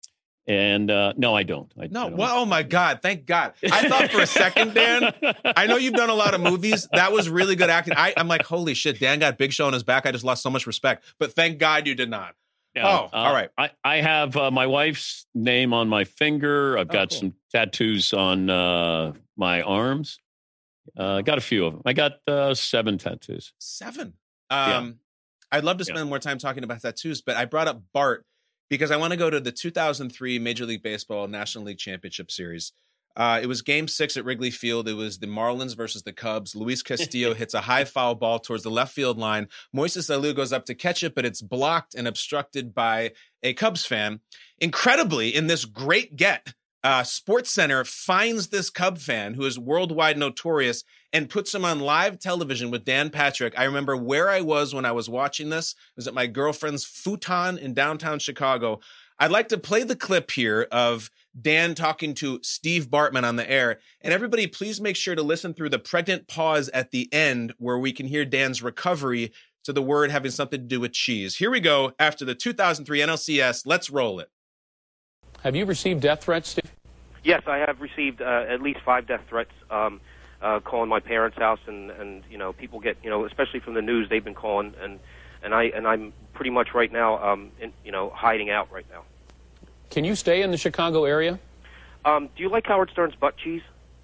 And uh, no, I don't. I, no, I don't. well, oh my God, thank God. I thought for a second, Dan, I know you've done a lot of movies. That was really good acting. I, I'm like, holy shit, Dan got Big Show on his back. I just lost so much respect. But thank God you did not. Yeah, oh, uh, all right. I, I have uh, my wife's name on my finger. I've got oh, cool. some tattoos on uh, my arms. I uh, got a few of them. I got uh, seven tattoos. Seven? Um, yeah. I'd love to spend yeah. more time talking about tattoos, but I brought up Bart because I want to go to the two thousand three Major League Baseball National League Championship Series. Uh, it was game six at Wrigley Field. It was the Marlins versus the Cubs. Luis Castillo hits a high foul ball towards the left field line. Moises Alou goes up to catch it, but it's blocked and obstructed by a Cubs fan. Incredibly, in this great get, uh, SportsCenter finds this Cub fan who is worldwide notorious and puts him on live television with Dan Patrick. I remember where I was when I was watching this. It was at my girlfriend's futon in downtown Chicago. I'd like to play the clip here of Dan talking to Steve Bartman on the air. And everybody, please make sure to listen through the pregnant pause at the end where we can hear Dan's recovery to the word having something to do with cheese. Here we go after the two thousand three N L C S. Let's roll it. Have you received death threats, Steve? Yes, I have received uh, at least five death threats. Um, uh, calling my parents' house, and, and you know, people get, you know, especially from the news, they've been calling, and and I and I'm pretty much right now, um, in, you know, hiding out right now. Can you stay in the Chicago area? Um, do you like Howard Stern's butt cheese?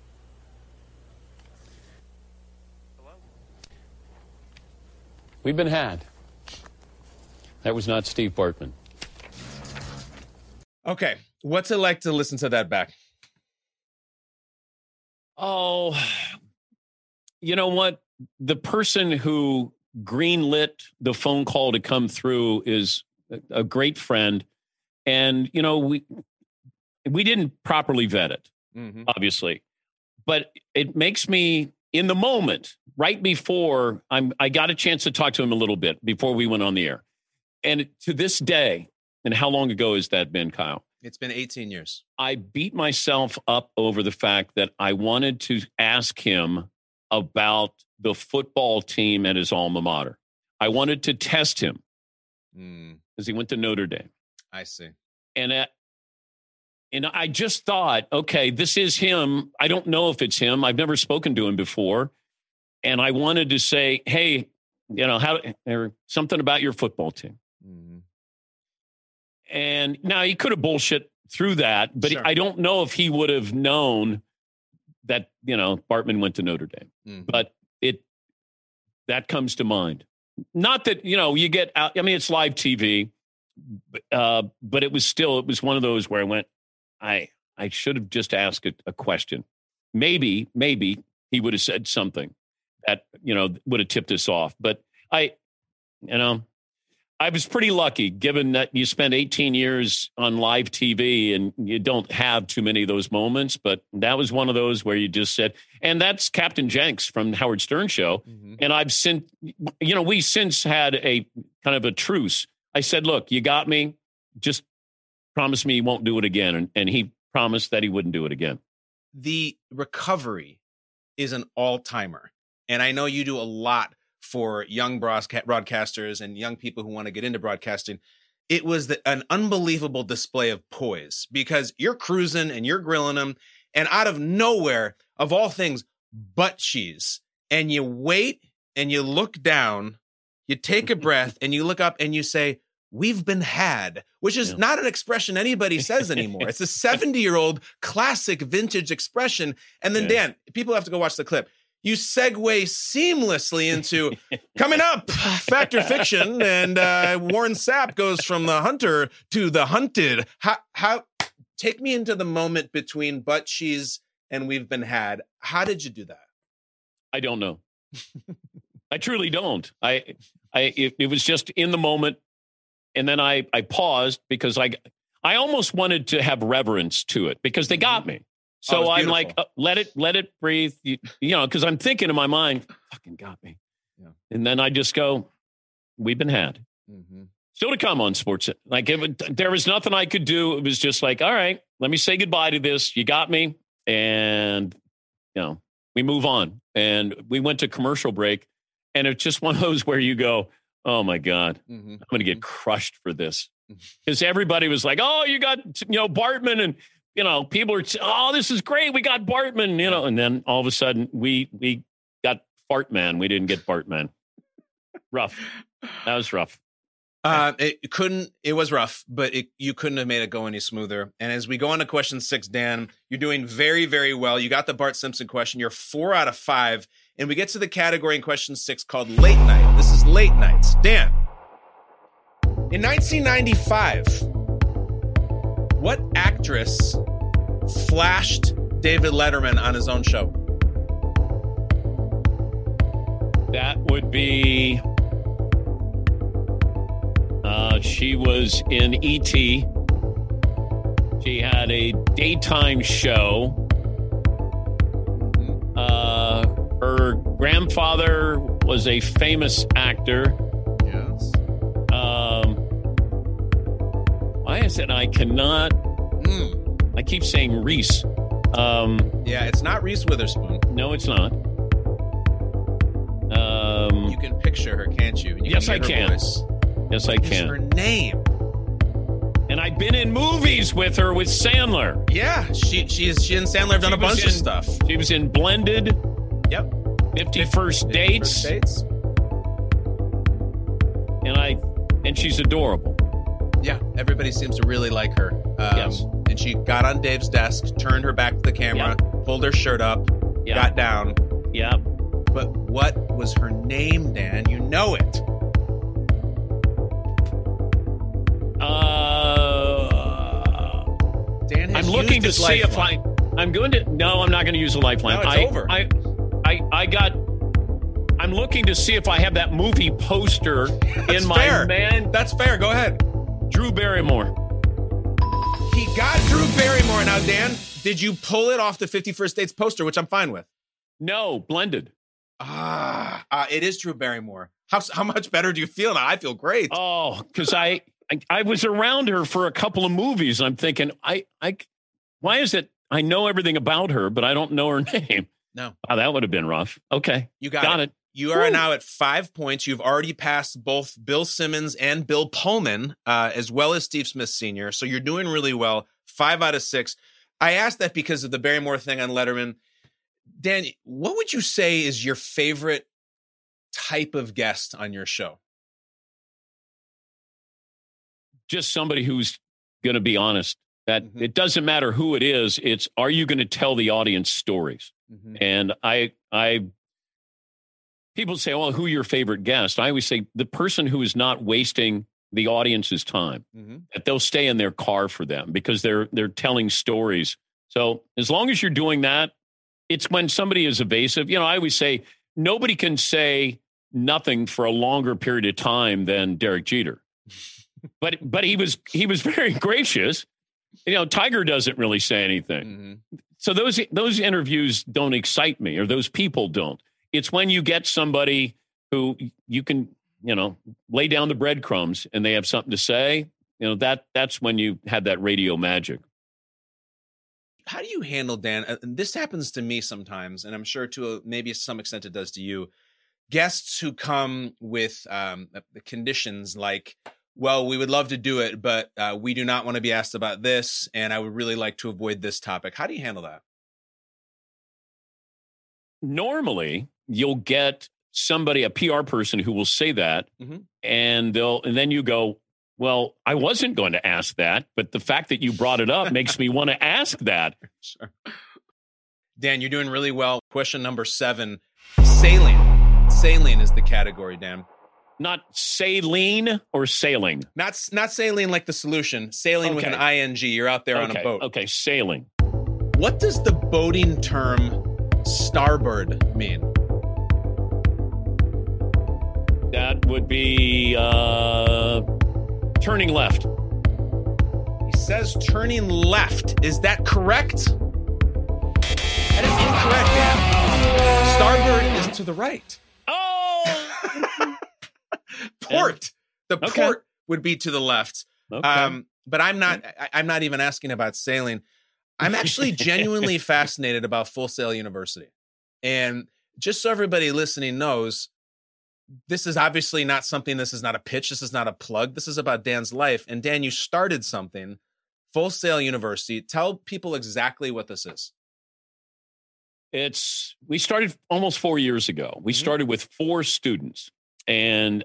Hello? We've been had. That was not Steve Bartman. Okay, what's it like to listen to that back? Oh, you know what? The person who greenlit the phone call to come through is a great friend. And, you know, we we didn't properly vet it, mm-hmm. obviously. But it makes me, in the moment, right before, I'm, I got a chance to talk to him a little bit before we went on the air. And to this day, and how long ago has that been, Kyle? It's been eighteen years. I beat myself up over the fact that I wanted to ask him about the football team at his alma mater. I wanted to test him mm. because he went to Notre Dame. I see. And uh, and I just thought, okay, this is him. I don't know if it's him. I've never spoken to him before. And I wanted to say, hey, you know, how or something about your football team. Mm-hmm. And now he could have bullshit through that, but sure. I don't know if he would have known that, you know, Bartman went to Notre Dame. Mm-hmm. But it that comes to mind. Not that, you know, you get out. I mean, it's live T V. Uh, but it was still, it was one of those where I went, I I should have just asked a, a question. Maybe, maybe he would have said something that, you know, would have tipped us off. But I, you know, I was pretty lucky given that you spend eighteen years on live T V and you don't have too many of those moments. But that was one of those where you just said, and that's Captain Jenks from Howard Stern Show. Mm-hmm. And I've since, you know, we since had a kind of a truce. I said, look, you got me. Just promise me you won't do it again. And, and he promised that he wouldn't do it again. The recovery is an all-timer. And I know you do a lot for young broadcasters and young people who want to get into broadcasting. It was the, an unbelievable display of poise because you're cruising and you're grilling them. And out of nowhere, of all things, butt cheese. And you wait and you look down. You take a breath and you look up and you say, we've been had, which is yeah. not an expression anybody says anymore. It's a seventy-year-old classic vintage expression. And then, yeah. Dan, people have to go watch the clip. You segue seamlessly into coming up, Fact or Fiction, and uh, Warren Sapp goes from the hunter to the hunted. How, how? Take me into the moment between butt cheese and we've been had. How did you do that? I don't know. I truly don't. I, I, it, it was just in the moment, and then I, I paused because I, I almost wanted to have reverence to it because they got me. So oh, I'm like, uh, let it, let it breathe. You, you know, because I'm thinking in my mind, fucking got me. Yeah. And then I just go, we've been had. Mm-hmm. Still to come on Sports. Like it, there was nothing I could do. It was just like, all right, let me say goodbye to this. You got me, and you know, we move on. And we went to commercial break. And it's just one of those where you go, Oh, my God. Mm-hmm. I'm going to get crushed for this. Because everybody was like, oh, you got, you know, Bartman. And, you know, people are, oh, this is great. We got Bartman, you know. And then all of a sudden, we we got Fartman. We didn't get Bartman. Rough. That was rough. Uh, it couldn't, it was rough, but it, you couldn't have made it go any smoother. And as we go on to question six, Dan, you're doing very, very well. You got the Bart Simpson question. You're four out of five. And we get to the category in question six called late night. This is late nights. Dan, in nineteen ninety-five, what actress flashed David Letterman on his own show? That would be... Uh, she was in E T She had a daytime show. Uh, her grandfather was a famous actor. Yes. Um, why is it I cannot... Mm. I keep saying Reese. Um, yeah, it's not Reese Witherspoon. No, it's not. Um, you can picture her, can't you? you yes, can I can. Voice. Yes, I what can. Is her name? And I've been in movies with her with Sandler. Yeah, she she is. She and Sandler have done she a bunch in, of stuff. She was in Blended. Yep. fifty-first Dates. Dates. And I and she's adorable. Yeah, everybody seems to really like her. Um, yes. And she got on Dave's desk, turned her back to the camera, yep. pulled her shirt up, yep. got down. Yeah. But what was her name, Dan? You know it. Uh, Dan has I'm looking to used see his if I. I'm going to. No, I'm not going to use a lifeline. No, it's I, over. I, I, I got. I'm looking to see if I have that movie poster in my fair. man. That's fair. Go ahead. Drew Barrymore. He got Drew Barrymore. Now, Dan, did you pull it off the fifty-first Dates poster, which I'm fine with? No, Blended. Ah, uh, it is Drew Barrymore. How how much better do you feel now? I feel great. Oh, because I, I I was around her for a couple of movies. I'm thinking, I I why is it I know everything about her, but I don't know her name? No. Oh, that would have been rough. Okay. You got, got it. it. You are Woo. now at five points. You've already passed both Bill Simmons and Bill Pullman, uh, as well as Steve Smith Senior So you're doing really well. Five out of six. I asked that because of the Barrymore thing on Letterman. Dan, what would you say is your favorite type of guest on your show? Just somebody who's going to be honest. That mm-hmm. It doesn't matter who it is. It's, are you going to tell the audience stories? Mm-hmm. And I, I, people say, well, who your favorite guest? I always say the person who is not wasting the audience's time, mm-hmm. that they'll stay in their car for them because they're, they're telling stories. So as long as you're doing that, it's when somebody is evasive. You know, I always say nobody can say nothing for a longer period of time than Derek Jeter. But but he was he was very gracious. You know, Tiger doesn't really say anything. Mm-hmm. So those those interviews don't excite me, or those people don't. It's when you get somebody who you can, you know, lay down the breadcrumbs and they have something to say. You know, that that's when you have that radio magic. How do you handle, Dan? And this happens to me sometimes, and I'm sure to a, maybe some extent it does to you. Guests who come with um, the conditions like, well, we would love to do it, but uh, we do not want to be asked about this, and I would really like to avoid this topic. How do you handle that? Normally, you'll get somebody, a P R person, who will say that, mm-hmm. and they'll, and then you go, well, I wasn't going to ask that, but the fact that you brought it up makes me want to ask that. Sure. Dan, you're doing really well. Question number seven, saline. Saline is the category, Dan. Not saline or sailing? Not not saline like the solution. Sailing okay. with an I N G. You're out there okay. on a boat. Okay, sailing. What does the boating term starboard mean? That would be uh, turning left. He says turning left. Is that correct? That is incorrect, Dan. Starboard is to the right. Oh! Port. The okay. port would be to the left. Okay. Um, but I'm not I, I'm not even asking about sailing. I'm actually genuinely fascinated about Full Sail University. And just so everybody listening knows, this is obviously not something, this is not a pitch, this is not a plug, this is about Dan's life. And Dan, you started something, Full Sail University. Tell people exactly what this is. It's, we started almost four years ago. We mm-hmm. started with four students, and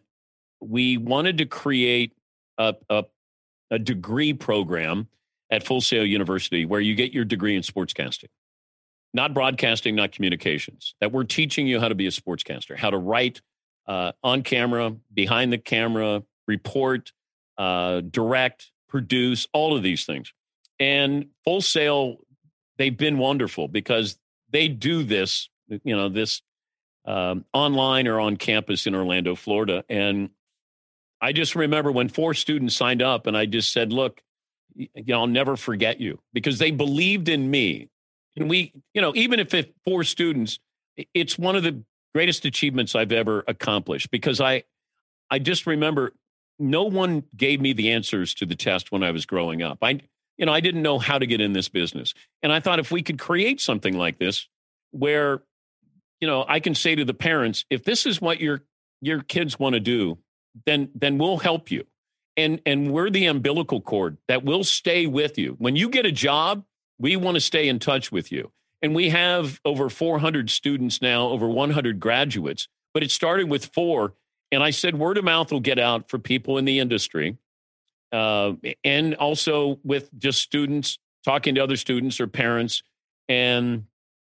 we wanted to create a, a, a degree program at Full Sail University where you get your degree in sportscasting. Not broadcasting, not communications. That we're teaching you how to be a sportscaster, how to write uh, on camera, behind the camera, report, uh, direct, produce, all of these things. And Full Sail, they've been wonderful because they do this, you know, this um, online or on campus in Orlando, Florida. And I just remember when four students signed up, and I just said, look, you know, I'll never forget you, because they believed in me. And we, you know, even if it's four students, it's one of the greatest achievements I've ever accomplished, because I, I just remember no one gave me the answers to the test when I was growing up. I, you know, I didn't know how to get in this business. And I thought if we could create something like this where, you know, I can say to the parents, if this is what your, your kids want to do, then, then we'll help you. And, and we're the umbilical cord that will stay with you. When you get a job, we want to stay in touch with you. And we have over four hundred students now, over one hundred graduates, but it started with four. And I said, word of mouth will get out for people in the industry. Uh, and also with just students talking to other students or parents. And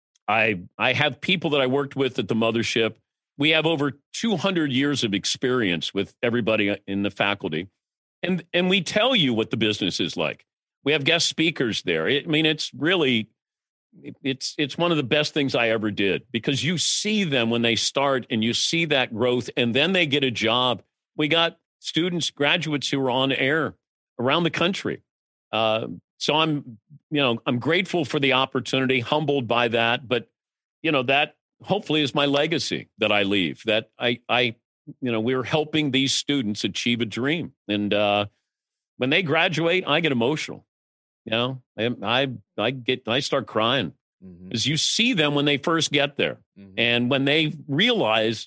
I, I have people that I worked with at the mothership. We have over two hundred years of experience with everybody in the faculty. And, and we tell you what the business is like. We have guest speakers there. I mean, it's really, it's it's one of the best things I ever did, because you see them when they start and you see that growth, and then they get a job. We got students, graduates who are on air around the country. Uh, so I'm, you know, I'm grateful for the opportunity, humbled by that. But, you know, that hopefully is my legacy that I leave, that I, I you know, we're helping these students achieve a dream. And uh, when they graduate, I get emotional. You know, I, I, I get, I start crying because mm-hmm. you see them when they first get there. Mm-hmm. And when they realize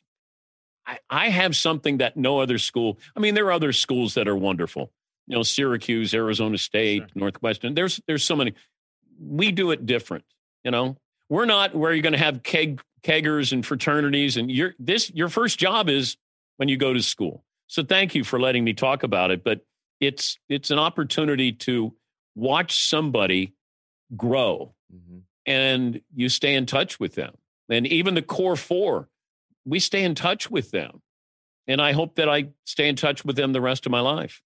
I, I have something that no other school, I mean, there are other schools that are wonderful, you know, Syracuse, Arizona State, sure. Northwestern. There's, there's so many. We do it different. You know, we're not where you're going to have keg, keggers and fraternities. And your, this, your first job is when you go to school. So thank you for letting me talk about it. But it's, it's an opportunity to watch somebody grow mm-hmm. and you stay in touch with them. And even the core four, we stay in touch with them. And I hope that I stay in touch with them the rest of my life.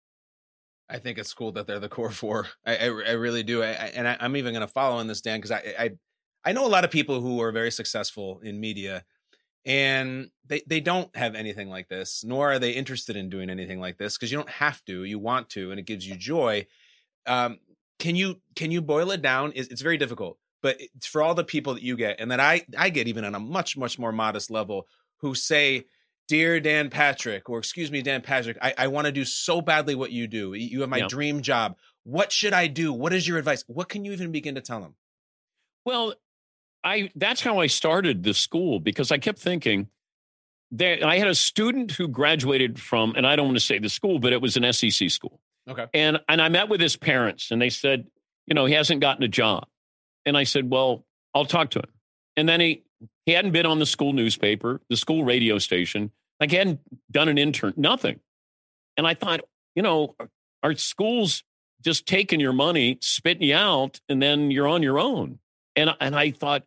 I think it's cool that they're the core four. I, I, I really do. I, I, and I, I'm even going to follow on this, Dan, because I, I, I know a lot of people who are very successful in media, and they, they don't have anything like this, nor are they interested in doing anything like this, because you don't have to, you want to, and it gives you joy. Um, can you, can you boil it down? It's, it's very difficult, but it's for all the people that you get, and that I, I get even on a much, much more modest level, who say, dear Dan Patrick, or excuse me, Dan Patrick, I, I want to do so badly what you do. You have my yeah. dream job. What should I do? What is your advice? What can you even begin to tell them? Well, I, that's how I started the school, because I kept thinking that I had a student who graduated from, and I don't want to say the school, but it was an S E C school. Okay. And and I met with his parents, and they said, you know, he hasn't gotten a job. And I said, well, I'll talk to him. And then he, he hadn't been on the school newspaper, the school radio station. Like, he hadn't done an intern, nothing. And I thought, you know, are schools just taking your money, spitting you out, and then you're on your own? And and I thought,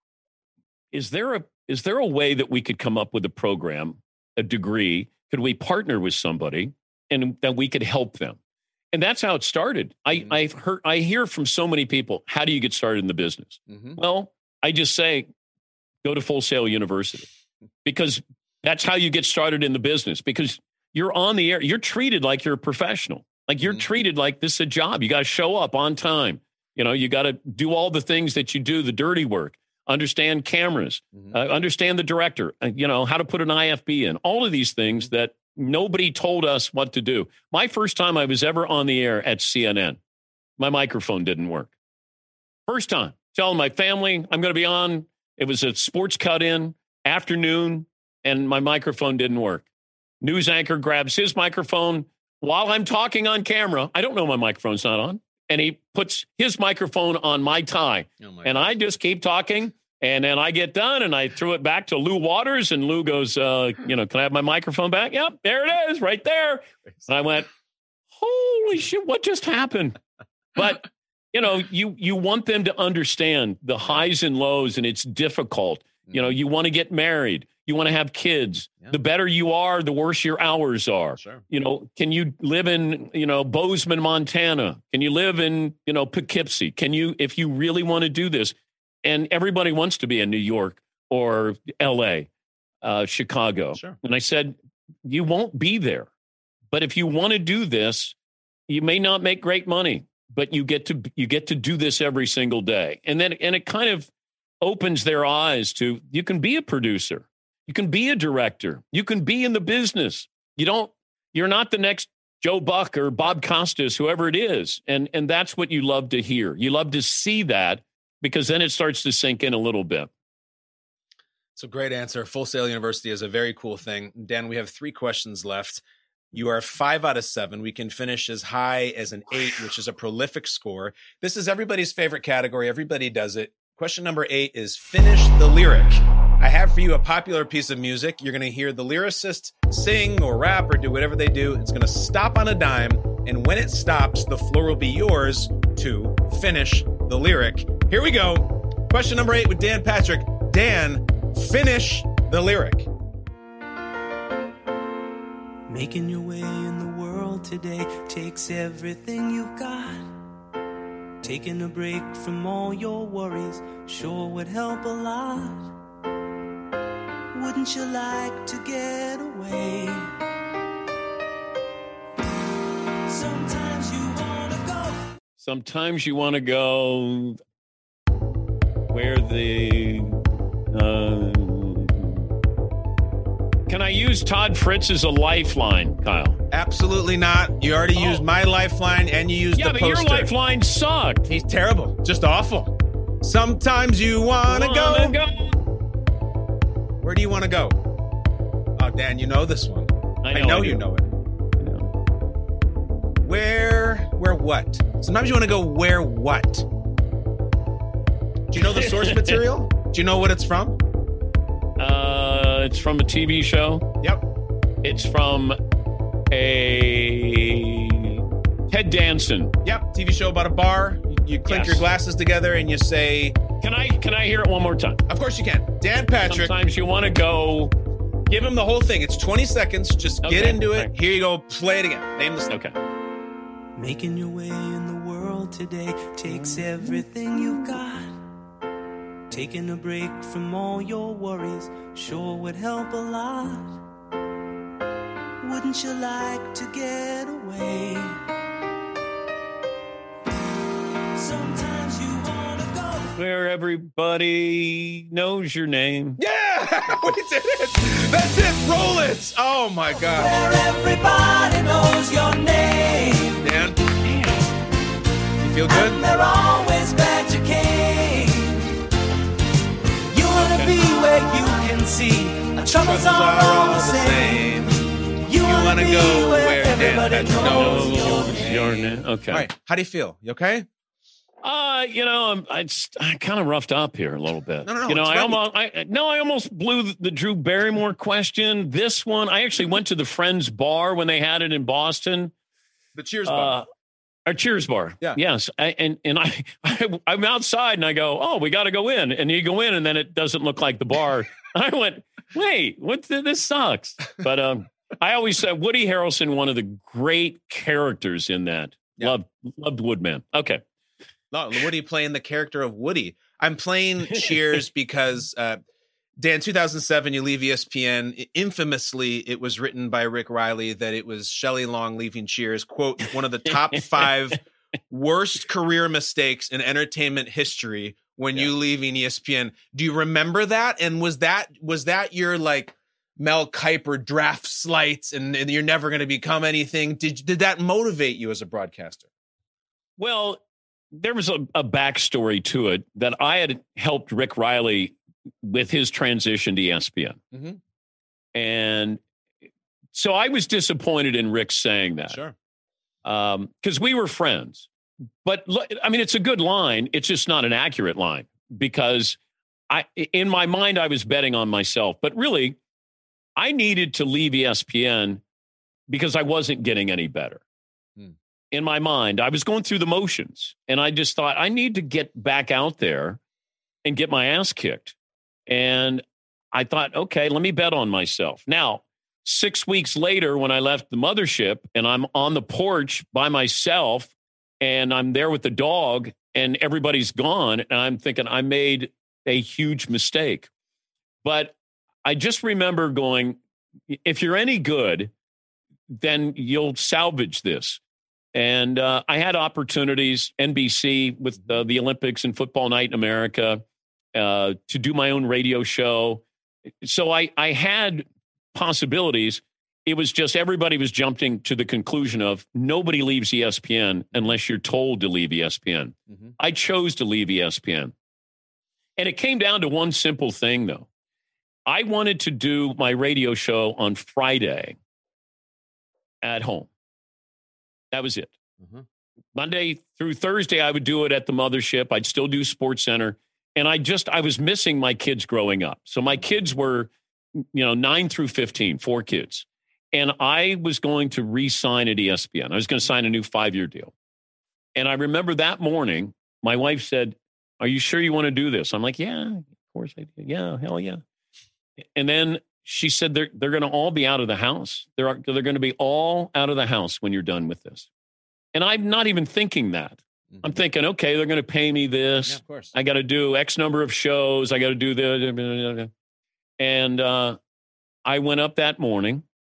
is there a is there a way that we could come up with a program, a degree? Could we partner with somebody and that we could help them? And that's how it started. I, mm-hmm. I've heard, I hear from so many people, how do you get started in the business? Mm-hmm. Well, I just say, go to Full Sail University, because that's how you get started in the business, because you're on the air. You're treated like you're a professional. Like, you're mm-hmm. treated like this is a job. You got to show up on time. You know, you got to do all the things that you do, the dirty work, understand cameras, mm-hmm. uh, understand the director, uh, you know, how to put an I F B in, all of these things mm-hmm. that nobody told us what to do. My first time I was ever on the air at C N N, my microphone didn't work. First time, telling my family I'm going to be on. It was a sports cut-in, afternoon, and my microphone didn't work. News anchor grabs his microphone while I'm talking on camera. I don't know my microphone's not on. And he puts his microphone on my tie. Oh my and gosh. I just keep talking. And then I get done and I threw it back to Lou Waters. And Lou goes, uh, you know, can I have my microphone back? Yep, there it is right there. And I went, holy shit, what just happened? But, you know, you you want them to understand the highs and lows, and it's difficult. You know, you want to get married. You want to have kids. Yeah. The better you are, the worse your hours are. Sure. You know, can you live in, you know, Bozeman, Montana? Can you live in, you know, Poughkeepsie? Can you, if you really want to do this? And everybody wants to be in New York or L A, uh, Chicago. Sure. And I said, you won't be there. But if you want to do this, you may not make great money, but you get to you get to do this every single day. And then and it kind of opens their eyes to, you can be a producer. You can be a director. You can be in the business. You don't, you're not the next Joe Buck or Bob Costas, whoever it is. And, and that's what you love to hear. You love to see that, because then it starts to sink in a little bit. It's a great answer. Full Sail University is a very cool thing. Dan, we have three questions left. You are five out of seven. We can finish as high as an eight, which is a prolific score. This is everybody's favorite category. Everybody does it. Question number eight is finish the lyric. I have for you a popular piece of music. You're going to hear the lyricist sing or rap or do whatever they do. It's going to stop on a dime. And when it stops, the floor will be yours to finish the lyric. Here we go. Question number eight with Dan Patrick. Dan, finish the lyric. Making your way in the world today takes everything you've got. Taking a break from all your worries sure would help a lot. Wouldn't you like to get away? Sometimes you wanna go. Sometimes you want to go where the... Uh, can I use Todd Fritz as a lifeline, Kyle? Absolutely not. You already oh. used my lifeline and you used yeah, the poster. Yeah, but your lifeline sucked. He's terrible. Just awful. Sometimes you want to go. go. Where do you want to go? Oh, Dan, you know this one. I know, I know I you know it. I know. Where, where what? Sometimes you want to go where what? Do you know the source material? Do you know what it's from? Uh, it's from a T V show. Yep. It's from a Ted Danson. Yep. T V show about a bar. You, you clink yes. your glasses together and you say, Can I can I hear it one more time? Of course you can. Dan Patrick. Sometimes you want to go. Give him the whole thing. It's twenty seconds. Just okay. get into it. Right. Here you go. Play it again. Name the song. Okay. Making your way in the world today takes everything you've got. Taking a break from all your worries sure would help a lot. Wouldn't you like to get away? Sometimes you wanna go where everybody knows your name. Yeah, we did it. That's it. Roll it. Oh my God. Where everybody knows your name. Dan, you feel good? And they're always glad you came. You wanna okay. be where you can see our troubles are all the same. You, you wanna, wanna go where everybody knows your name. your name. Okay. All right. How do you feel? You okay? Uh, you know, I'm I, I kind of roughed up here a little bit. No, no, no. You know, I ready. almost I no, I almost blew the, the Drew Barrymore question. This one, I actually went to the Friends bar when they had it in Boston. The Cheers bar. Uh, Our Cheers bar. Yeah. Yes. I, and and I, I I'm outside and I go, oh, we got to go in. And you go in and then it doesn't look like the bar. I went, wait, what? The, this sucks. But um, I always said Woody Harrelson, one of the great characters in that. Yeah. Loved loved Woodman. Okay. No, Woody playing the character of Woody. I'm playing Cheers because, uh, Dan, two thousand seven, you leave E S P N. Infamously, it was written by Rick Riley that it was Shelley Long leaving Cheers, quote, one of the top five worst career mistakes in entertainment history when yeah. you leaving E S P N. Do you remember that? And was that was that your, like, Mel Kiper draft slights and, and you're never going to become anything? Did, did that motivate you as a broadcaster? Well, there was a, a backstory to it that I had helped Rick Riley with his transition to E S P N. Mm-hmm. And so I was disappointed in Rick saying that. Sure. Um, because we were friends. But, I mean, it's a good line. It's just not an accurate line because I, in my mind, I was betting on myself. But really, I needed to leave E S P N because I wasn't getting any better. Hmm. In my mind, I was going through the motions. And I just thought, I need to get back out there and get my ass kicked. And I thought, okay, let me bet on myself. Now, six weeks later, when I left the mothership and I'm on the porch by myself and I'm there with the dog and everybody's gone, and I'm thinking I made a huge mistake. But I just remember going, if you're any good, then you'll salvage this. And uh, I had opportunities, N B C with uh, the Olympics and Football Night in America, uh, to do my own radio show. So I, I had possibilities. It was just everybody was jumping to the conclusion of nobody leaves E S P N unless you're told to leave E S P N. Mm-hmm. I chose to leave E S P N. And it came down to one simple thing, though. I wanted to do my radio show on Friday at home. That was it. Mm-hmm. Monday through Thursday, I would do it at the mothership. I'd still do SportsCenter. And I just, I was missing my kids growing up. So my kids were, you know, nine through fifteen, four kids. And I was going to re-sign at E S P N. I was going to sign a new five-year deal. And I remember that morning, my wife said, are you sure you want to do this? I'm like, yeah, of course I do. Yeah, hell yeah. And then she said, they're, they're going to all be out of the house. They're, they're going to be all out of the house when you're done with this. And I'm not even thinking that. Mm-hmm. I'm thinking, okay, they're going to pay me this. Yeah, of course. I got to do X number of shows. I got to do this. And uh, I went up that morning.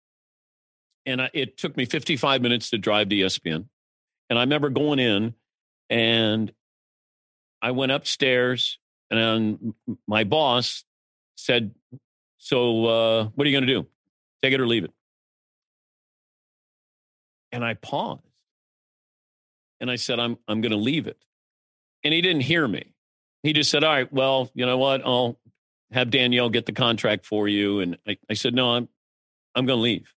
And I, it took me fifty-five minutes to drive to E S P N. And I remember going in and I went upstairs and my boss said, so uh, what are you going to do? Take it or leave it? And I paused. And I said, I'm I'm going to leave it. And he didn't hear me. He just said, all right, well, you know what? I'll have Danielle get the contract for you. And I, I said, no, I'm I'm going to leave.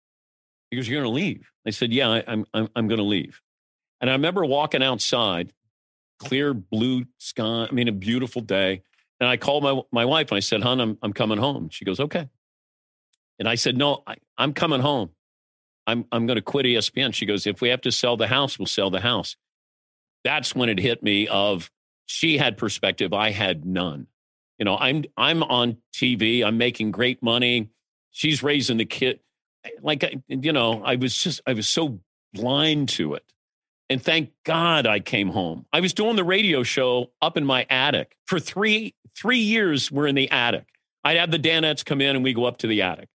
He goes, you're going to leave? I said, yeah, I, I'm I'm I'm going to leave. And I remember walking outside, clear blue sky. I mean, a beautiful day. And I called my my wife and I said, hon, I'm I'm coming home. She goes, okay. And I said, no, I, I'm coming home. I'm I'm going to quit E S P N. She goes, if we have to sell the house, we'll sell the house. That's when it hit me of she had perspective. I had none. You know, I'm I'm on T V. I'm making great money. She's raising the kid. Like, you know, I was just, I was so blind to it. And thank God I came home. I was doing the radio show up in my attic. For three, three years, we're in the attic. I'd have the Danettes come in and we go up to the attic.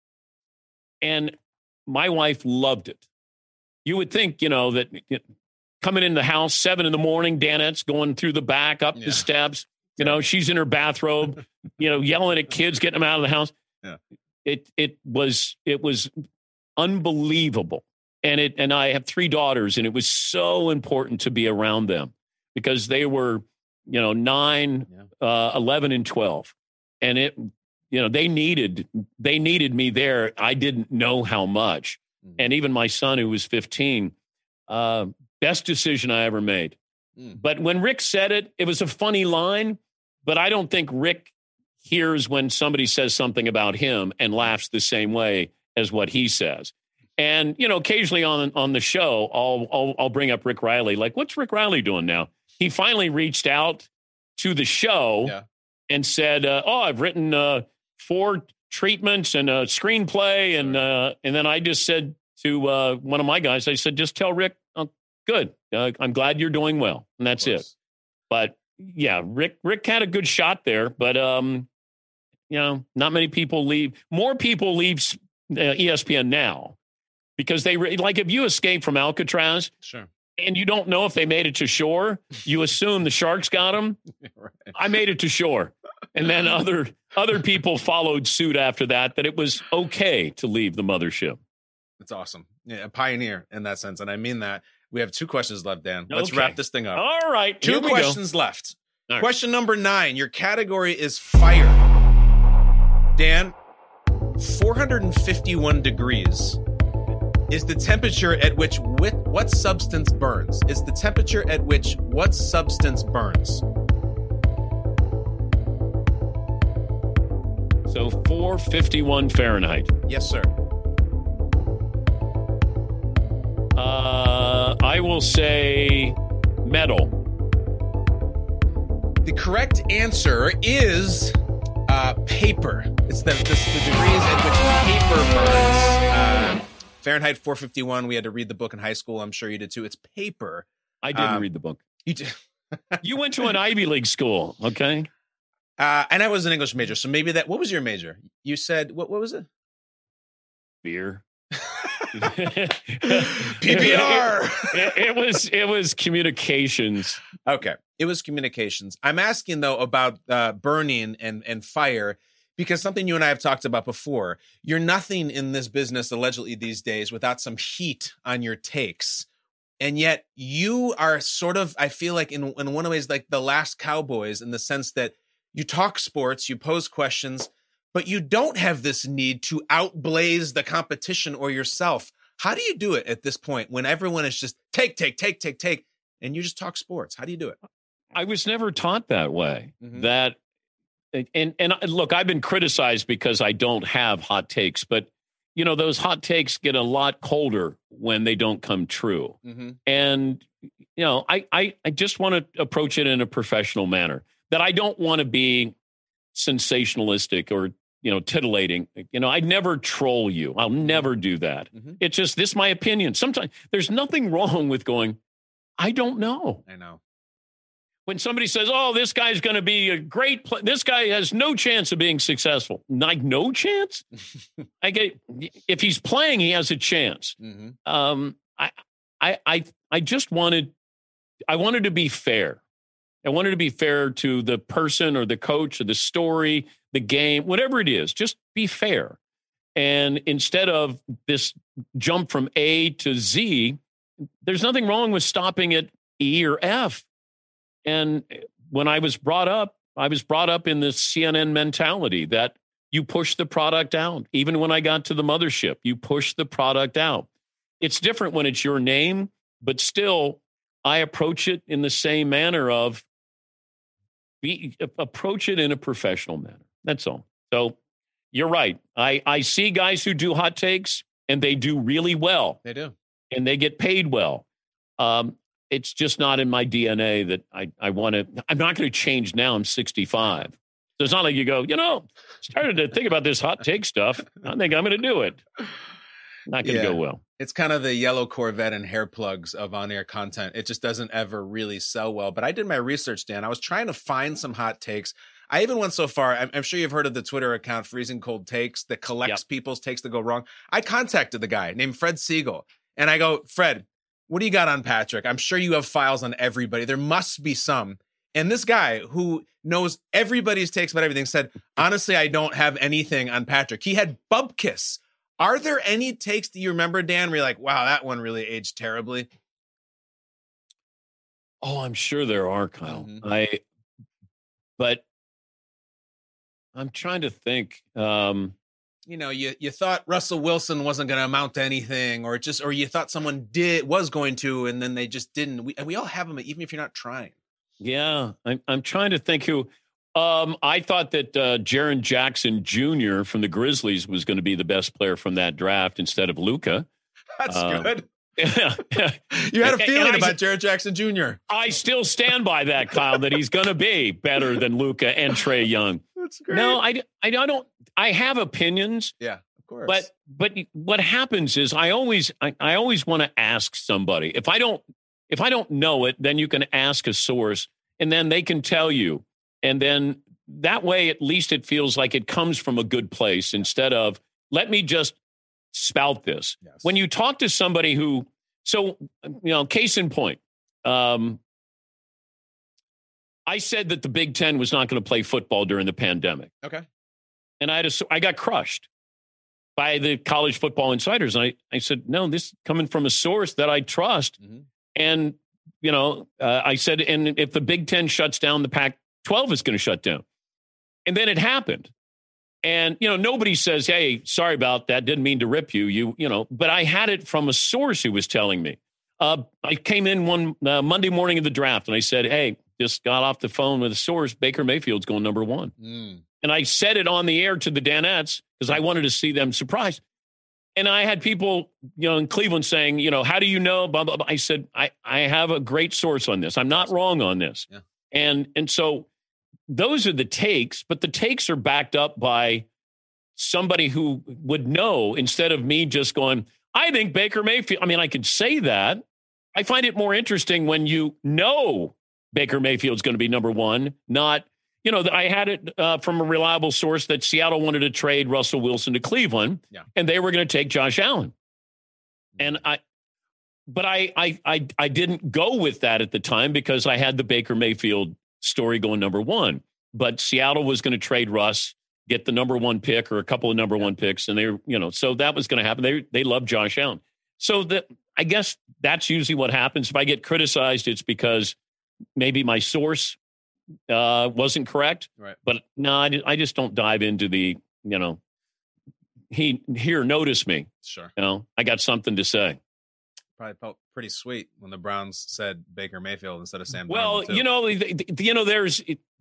And my wife loved it. You would think, you know, that you know, coming in the house, seven in the morning, Danette's going through the back, up yeah. the steps. You know, she's in her bathrobe, you know, yelling at kids, getting them out of the house. Yeah. It it was it was unbelievable. And it and I have three daughters, and it was so important to be around them because they were, you know, nine, yeah. uh, eleven, and twelve. And it, you know, they needed they needed me there. I didn't know how much. Mm. And even my son, who was fifteen, uh, best decision I ever made. Mm. But when Rick said it, it was a funny line, but I don't think Rick hears when somebody says something about him and laughs the same way as what he says. And, you know, occasionally on on the show, I'll, I'll I'll bring up Rick Riley. Like, what's Rick Riley doing now? He finally reached out to the show yeah. and said, uh, oh, I've written uh, four treatments and a screenplay. And uh, and then I just said to uh, one of my guys, I said, just tell Rick, oh, good. Uh, I'm glad you're doing well. And that's it. But, yeah, Rick Rick had a good shot there. But, um, you know, not many people leave. More people leave uh, E S P N now. Because they, like, if you escape from Alcatraz sure. and you don't know if they made it to shore, you assume the sharks got them. Right. I made it to shore. And then other other people followed suit after that, that it was okay to leave the mothership. That's awesome. Yeah, a pioneer in that sense. And I mean that. We have two questions left, Dan. Let's okay. wrap this thing up. All right. Two questions go. left. Right. Question number nine. Your category is fire. Dan, four hundred fifty-one degrees is the temperature at which with what substance burns? Is the temperature at which what substance burns? So four fifty-one Fahrenheit. Yes, sir. Uh, I will say metal. The correct answer is uh, paper. It's the, the, the degrees at which paper burns. Uh, Fahrenheit four fifty-one. We had to read the book in high school. I'm sure you did too. It's paper. I didn't um, read the book. You did. You went to an Ivy League school, okay? Uh, and I was an English major, so maybe that. What was your major? You said what? What was it? Beer. P B R. It, it was it was communications. Okay, it was communications. I'm asking though about uh, burning and and fire because something you and I have talked about before. You're nothing in this business allegedly these days without some heat on your takes, and yet you are sort of. I feel like in in one of ways like the last cowboys in the sense that you talk sports, you pose questions, but you don't have this need to outblaze the competition or yourself. How do you do it at this point when everyone is just take, take, take, take, take, and you just talk sports? How do you do it? I was never taught that way. Mm-hmm. That and and look, I've been criticized because I don't have hot takes, but you know those hot takes get a lot colder when they don't come true. Mm-hmm. And you know, I I, I just want to approach it in a professional manner. That I don't want to be sensationalistic or you know, titillating. You know, I'd never troll you. I'll never do that. Mm-hmm. It's just, this is my opinion. Sometimes there's nothing wrong with going, I don't know. I know. When somebody says, oh, this guy's going to be a great player. This guy has no chance of being successful. Like, no chance? I get, if he's playing, he has a chance. Mm-hmm. Um, I, I, I, I just wanted, I wanted to be fair. I wanted to be fair to the person or the coach or the story, the game, whatever it is, just be fair. And instead of this jump from A to Z, there's nothing wrong with stopping at E or F. And when I was brought up, I was brought up in this C N N mentality that you push the product out. Even when I got to the mothership, you push the product out. It's different when it's your name, but still I approach it in the same manner of be, approach it in a professional manner. That's all. So you're right. I, I see guys who do hot takes and they do really well. They do. And they get paid well. Um, it's just not in my D N A that I, I want to, I'm not going to change now. I'm sixty-five. So it's not like you go, you know, started to think about this hot take stuff. I think I'm going to do it. Not going to yeah. go well. It's kind of the yellow Corvette and hair plugs of on-air content. It just doesn't ever really sell well. But I did my research, Dan. I was trying to find some hot takes. I even went so far. I'm, I'm sure you've heard of the Twitter account Freezing Cold Takes that collects yep. people's takes that go wrong. I contacted the guy named Fred Siegel, and I go, Fred, what do you got on Patrick? I'm sure you have files on everybody. There must be some. And this guy who knows everybody's takes about everything said, honestly, I don't have anything on Patrick. He had Bubkiss. Are there any takes that you remember, Dan, where you're like, wow, that one really aged terribly? Oh, I'm sure there are, Kyle. Mm-hmm. I, but I'm trying to think. Um, you know, you, you thought Russell Wilson wasn't going to amount to anything, or just, or you thought someone did was going to, and then they just didn't. We, we all have them, even if you're not trying. Yeah, I'm, I'm trying to think who. Um, I thought that uh, Jaren Jackson Junior from the Grizzlies was going to be the best player from that draft instead of Luka. That's um, good. Yeah, yeah. You had a feeling and, and about Jaren Jackson Junior I still stand by that, Kyle, that he's going to be better than Luka and Trae Young. That's great. No, I, I, I don't. I have opinions. Yeah, of course. But but what happens is I always I, I always want to ask somebody. If I don't if I don't know it, then you can ask a source, and then they can tell you. And then that way, at least it feels like it comes from a good place instead of, let me just spout this. Yes. When you talk to somebody who, so, you know, case in point, um, I said that the Big Ten was not going to play football during the pandemic. Okay. And I had a, I got crushed by the college football insiders. And I, I said, no, this is coming from a source that I trust. Mm-hmm. And, you know, uh, I said, and if the Big Ten shuts down, the Pac twelve is going to shut down. And then it happened. And, you know, nobody says, hey, sorry about that. Didn't mean to rip you. You, you know, but I had it from a source who was telling me. Uh, I came in one uh, Monday morning of the draft and I said, hey, just got off the phone with a source. Baker Mayfield's going number one. Mm. And I said it on the air to the Danettes because I wanted to see them surprised. And I had people, you know, in Cleveland saying, you know, how do you know? Blah, blah, blah. I said, I, I have a great source on this. I'm not wrong on this. Yeah. And and so those are the takes, but the takes are backed up by somebody who would know instead of me just going, I think Baker Mayfield. I mean, I could say that. I find it more interesting when you know Baker Mayfield's going to be number one, not, you know, I had it uh, from a reliable source that Seattle wanted to trade Russell Wilson to Cleveland, yeah. and they were going to take Josh Allen. And I, but I, I, I, I didn't go with that at the time because I had the Baker Mayfield story going number one. But Seattle was going to trade Russ, get the number one pick or a couple of number yeah. one picks, and they, you know, so that was going to happen. They, they love Josh Allen. So that I guess that's usually what happens. If I get criticized, it's because maybe my source uh, wasn't correct. Right. But no, I, I just don't dive into the, you know, he here, notice me. Sure. You know, I got something to say. Probably felt pretty sweet when the Browns said Baker Mayfield instead of Sam. Well, Darnold, too. you know, you know, there's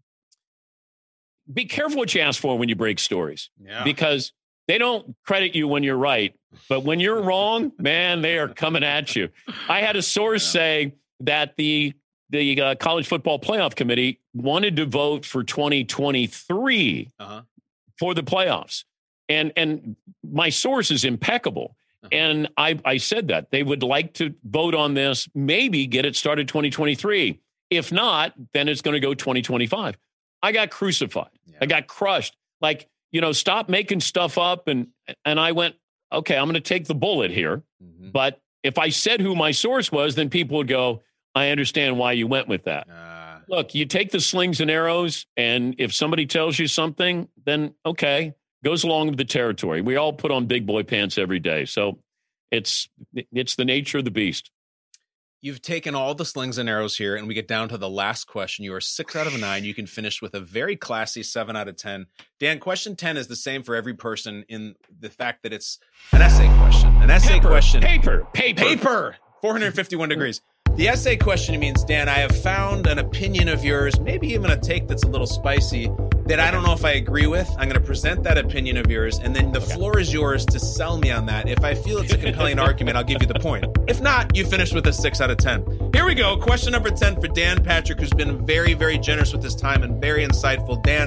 be careful what you ask for when you break stories, yeah. because they don't credit you when you're right, but when you're wrong, man, they are coming at you. I had a source yeah. say that the the uh, college football playoff committee wanted to vote for twenty twenty-three uh-huh. for the playoffs, and and my source is impeccable. And I, I said that they would like to vote on this, maybe get it started twenty twenty-three. If not, then it's going to go twenty twenty-five. I got crucified. Yeah. I got crushed. Like, you know, stop making stuff up. And and I went, okay, I'm going to take the bullet here. Mm-hmm. But if I said who my source was, then people would go, I understand why you went with that. Uh, Look, you take the slings and arrows. And if somebody tells you something, then okay. Goes along with the territory. We all put on big boy pants every day. So it's it's the nature of the beast. You've taken all the slings and arrows here, and we get down to the last question. You are six out of nine. You can finish with a very classy seven out of ten. Dan, question ten is the same for every person in the fact that it's an essay question. An essay paper, question. Paper, paper. Paper. four hundred fifty-one degrees. The essay question means, Dan, I have found an opinion of yours, maybe even a take that's a little spicy, that I don't know if I agree with. I'm going to present that opinion of yours, and then the okay. floor is yours to sell me on that. If I feel it's a compelling argument, I'll give you the point. If not, you finish with a six out of ten. Here we go. Question number ten for Dan Patrick, who's been very, very generous with his time and very insightful. Dan.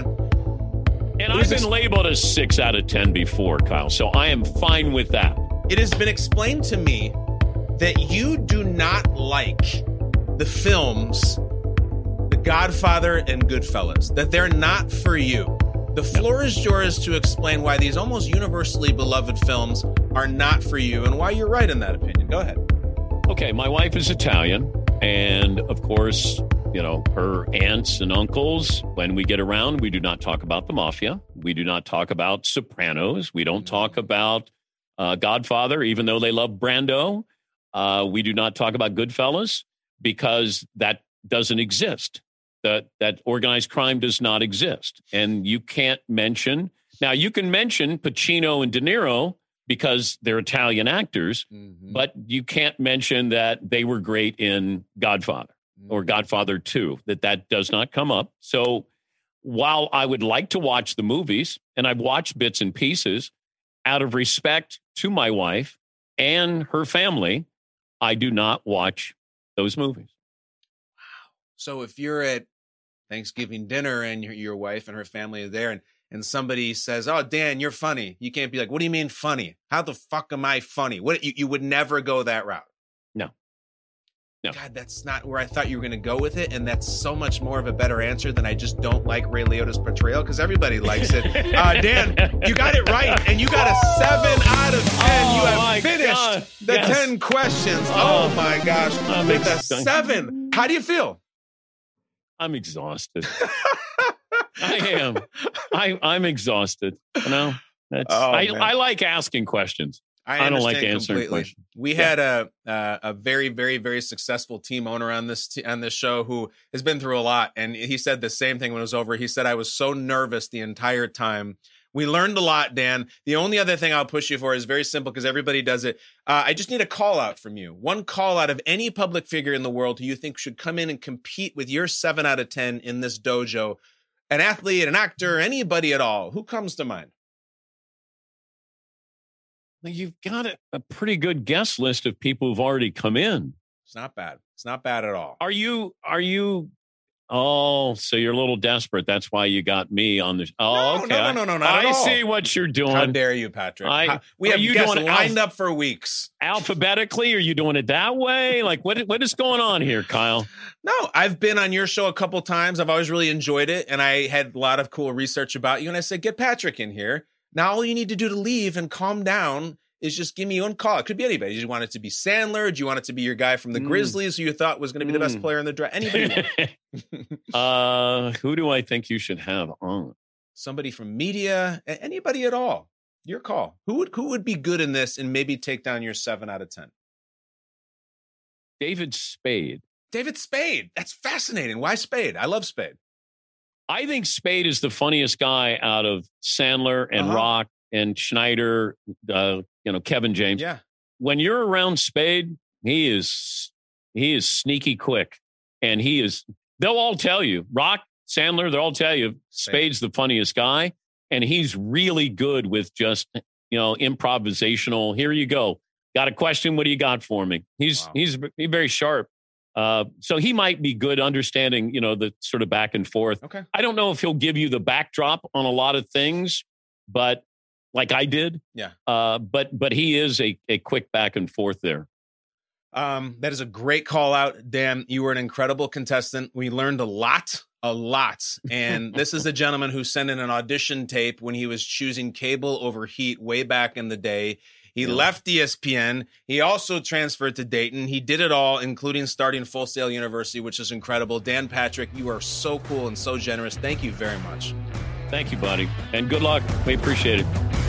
And I've been ex- labeled a six out of ten before, Kyle, so I am fine with that. It has been explained to me that you do not like the films The Godfather and Goodfellas, that they're not for you. The floor is yours to explain why these almost universally beloved films are not for you and why you're right in that opinion. Go ahead. Okay, my wife is Italian, and of course, you know, her aunts and uncles, when we get around, we do not talk about the mafia. We do not talk about Sopranos. We don't talk about uh, Godfather, even though they love Brando. Uh, we do not talk about Goodfellas because that doesn't exist. That that organized crime does not exist. And you can't mention, now you can mention Pacino and De Niro because they're Italian actors, mm-hmm. but you can't mention that they were great in Godfather mm-hmm. or Godfather two, that that does not come up. So while I would like to watch the movies, and I've watched bits and pieces, out of respect to my wife and her family, I do not watch those movies. Wow. So if you're at Thanksgiving dinner and your, your wife and her family are there and, and somebody says, oh, Dan, you're funny. You can't be like, what do you mean funny? How the fuck am I funny? What you, you would never go that route. No. No. God, that's not where I thought you were going to go with it. And that's so much more of a better answer than I just don't like Ray Liotta's portrayal because everybody likes it. Uh, Dan, you got it right. And you got a seven out of ten. Oh, you have finished God. the yes. ten questions. Oh, oh my gosh. I'm with a seven. How do you feel? I'm exhausted. I am. I, I'm exhausted. You know, that's, oh, I, I like asking questions. I, I don't like answering completely. questions. We yeah. had a uh, a very, very, very successful team owner on this t- on this show who has been through a lot, and he said the same thing when it was over. He said, "I was so nervous the entire time We learned a lot, Dan. The only other thing I'll push you for is very simple because everybody does it. Uh, I just need a call out from you. One call out of any public figure in the world who you think should come in and compete with your seven out of ten in this dojo. An athlete, an actor, anybody at all. Who comes to mind? Well, you've got a, a pretty good guest list of people who've already come in. It's not bad. It's not bad at all. Are you, are you, oh, so you're a little desperate. That's why you got me on the, oh, no, okay. No, no, no, no, not I at all. see what you're doing. How dare you, Patrick? I, How, we have you guests doing lined alph- up for weeks. Alphabetically? Are you doing it that way? Like, what? what is going on here, Kyle? No, I've been on your show a couple times. I've always really enjoyed it. And I had a lot of cool research about you. And I said, get Patrick in here. Now all you need to do to leave and calm down is just give me one call. It could be anybody. Do you want it to be Sandler? Do you want it to be your guy from the mm. Grizzlies who you thought was going to be mm. the best player in the draft? Anybody. uh, who do I think you should have on? Somebody from media, anybody at all. Your call. Who would who would be good in this and maybe take down your seven out of ten? David Spade. David Spade. That's fascinating. Why Spade? I love Spade. I think Spade is the funniest guy out of Sandler and uh-huh. Rock and Schneider, uh, you know, Kevin James. Yeah. When you're around Spade, he is he is sneaky quick. And he is, they'll all tell you, Rock, Sandler, they'll all tell you Spade's the funniest guy. And he's really good with just, you know, improvisational. Here you go. Got a question? What do you got for me? He's wow. he's, he's very sharp. Uh, so he might be good understanding, you know, the sort of back and forth. Okay. I don't know if he'll give you the backdrop on a lot of things, but like I did. Yeah. Uh, but but he is a, a quick back and forth there. Um, that is a great call out, Dan. You were an incredible contestant. We learned a lot, a lot. And this is a gentleman who sent in an audition tape when he was choosing cable over heat way back in the day. He yeah. left E S P N. He also transferred to Dayton. He did it all, including starting Full Sail University, which is incredible. Dan Patrick, you are so cool and so generous. Thank you very much. Thank you, buddy. And good luck. We appreciate it.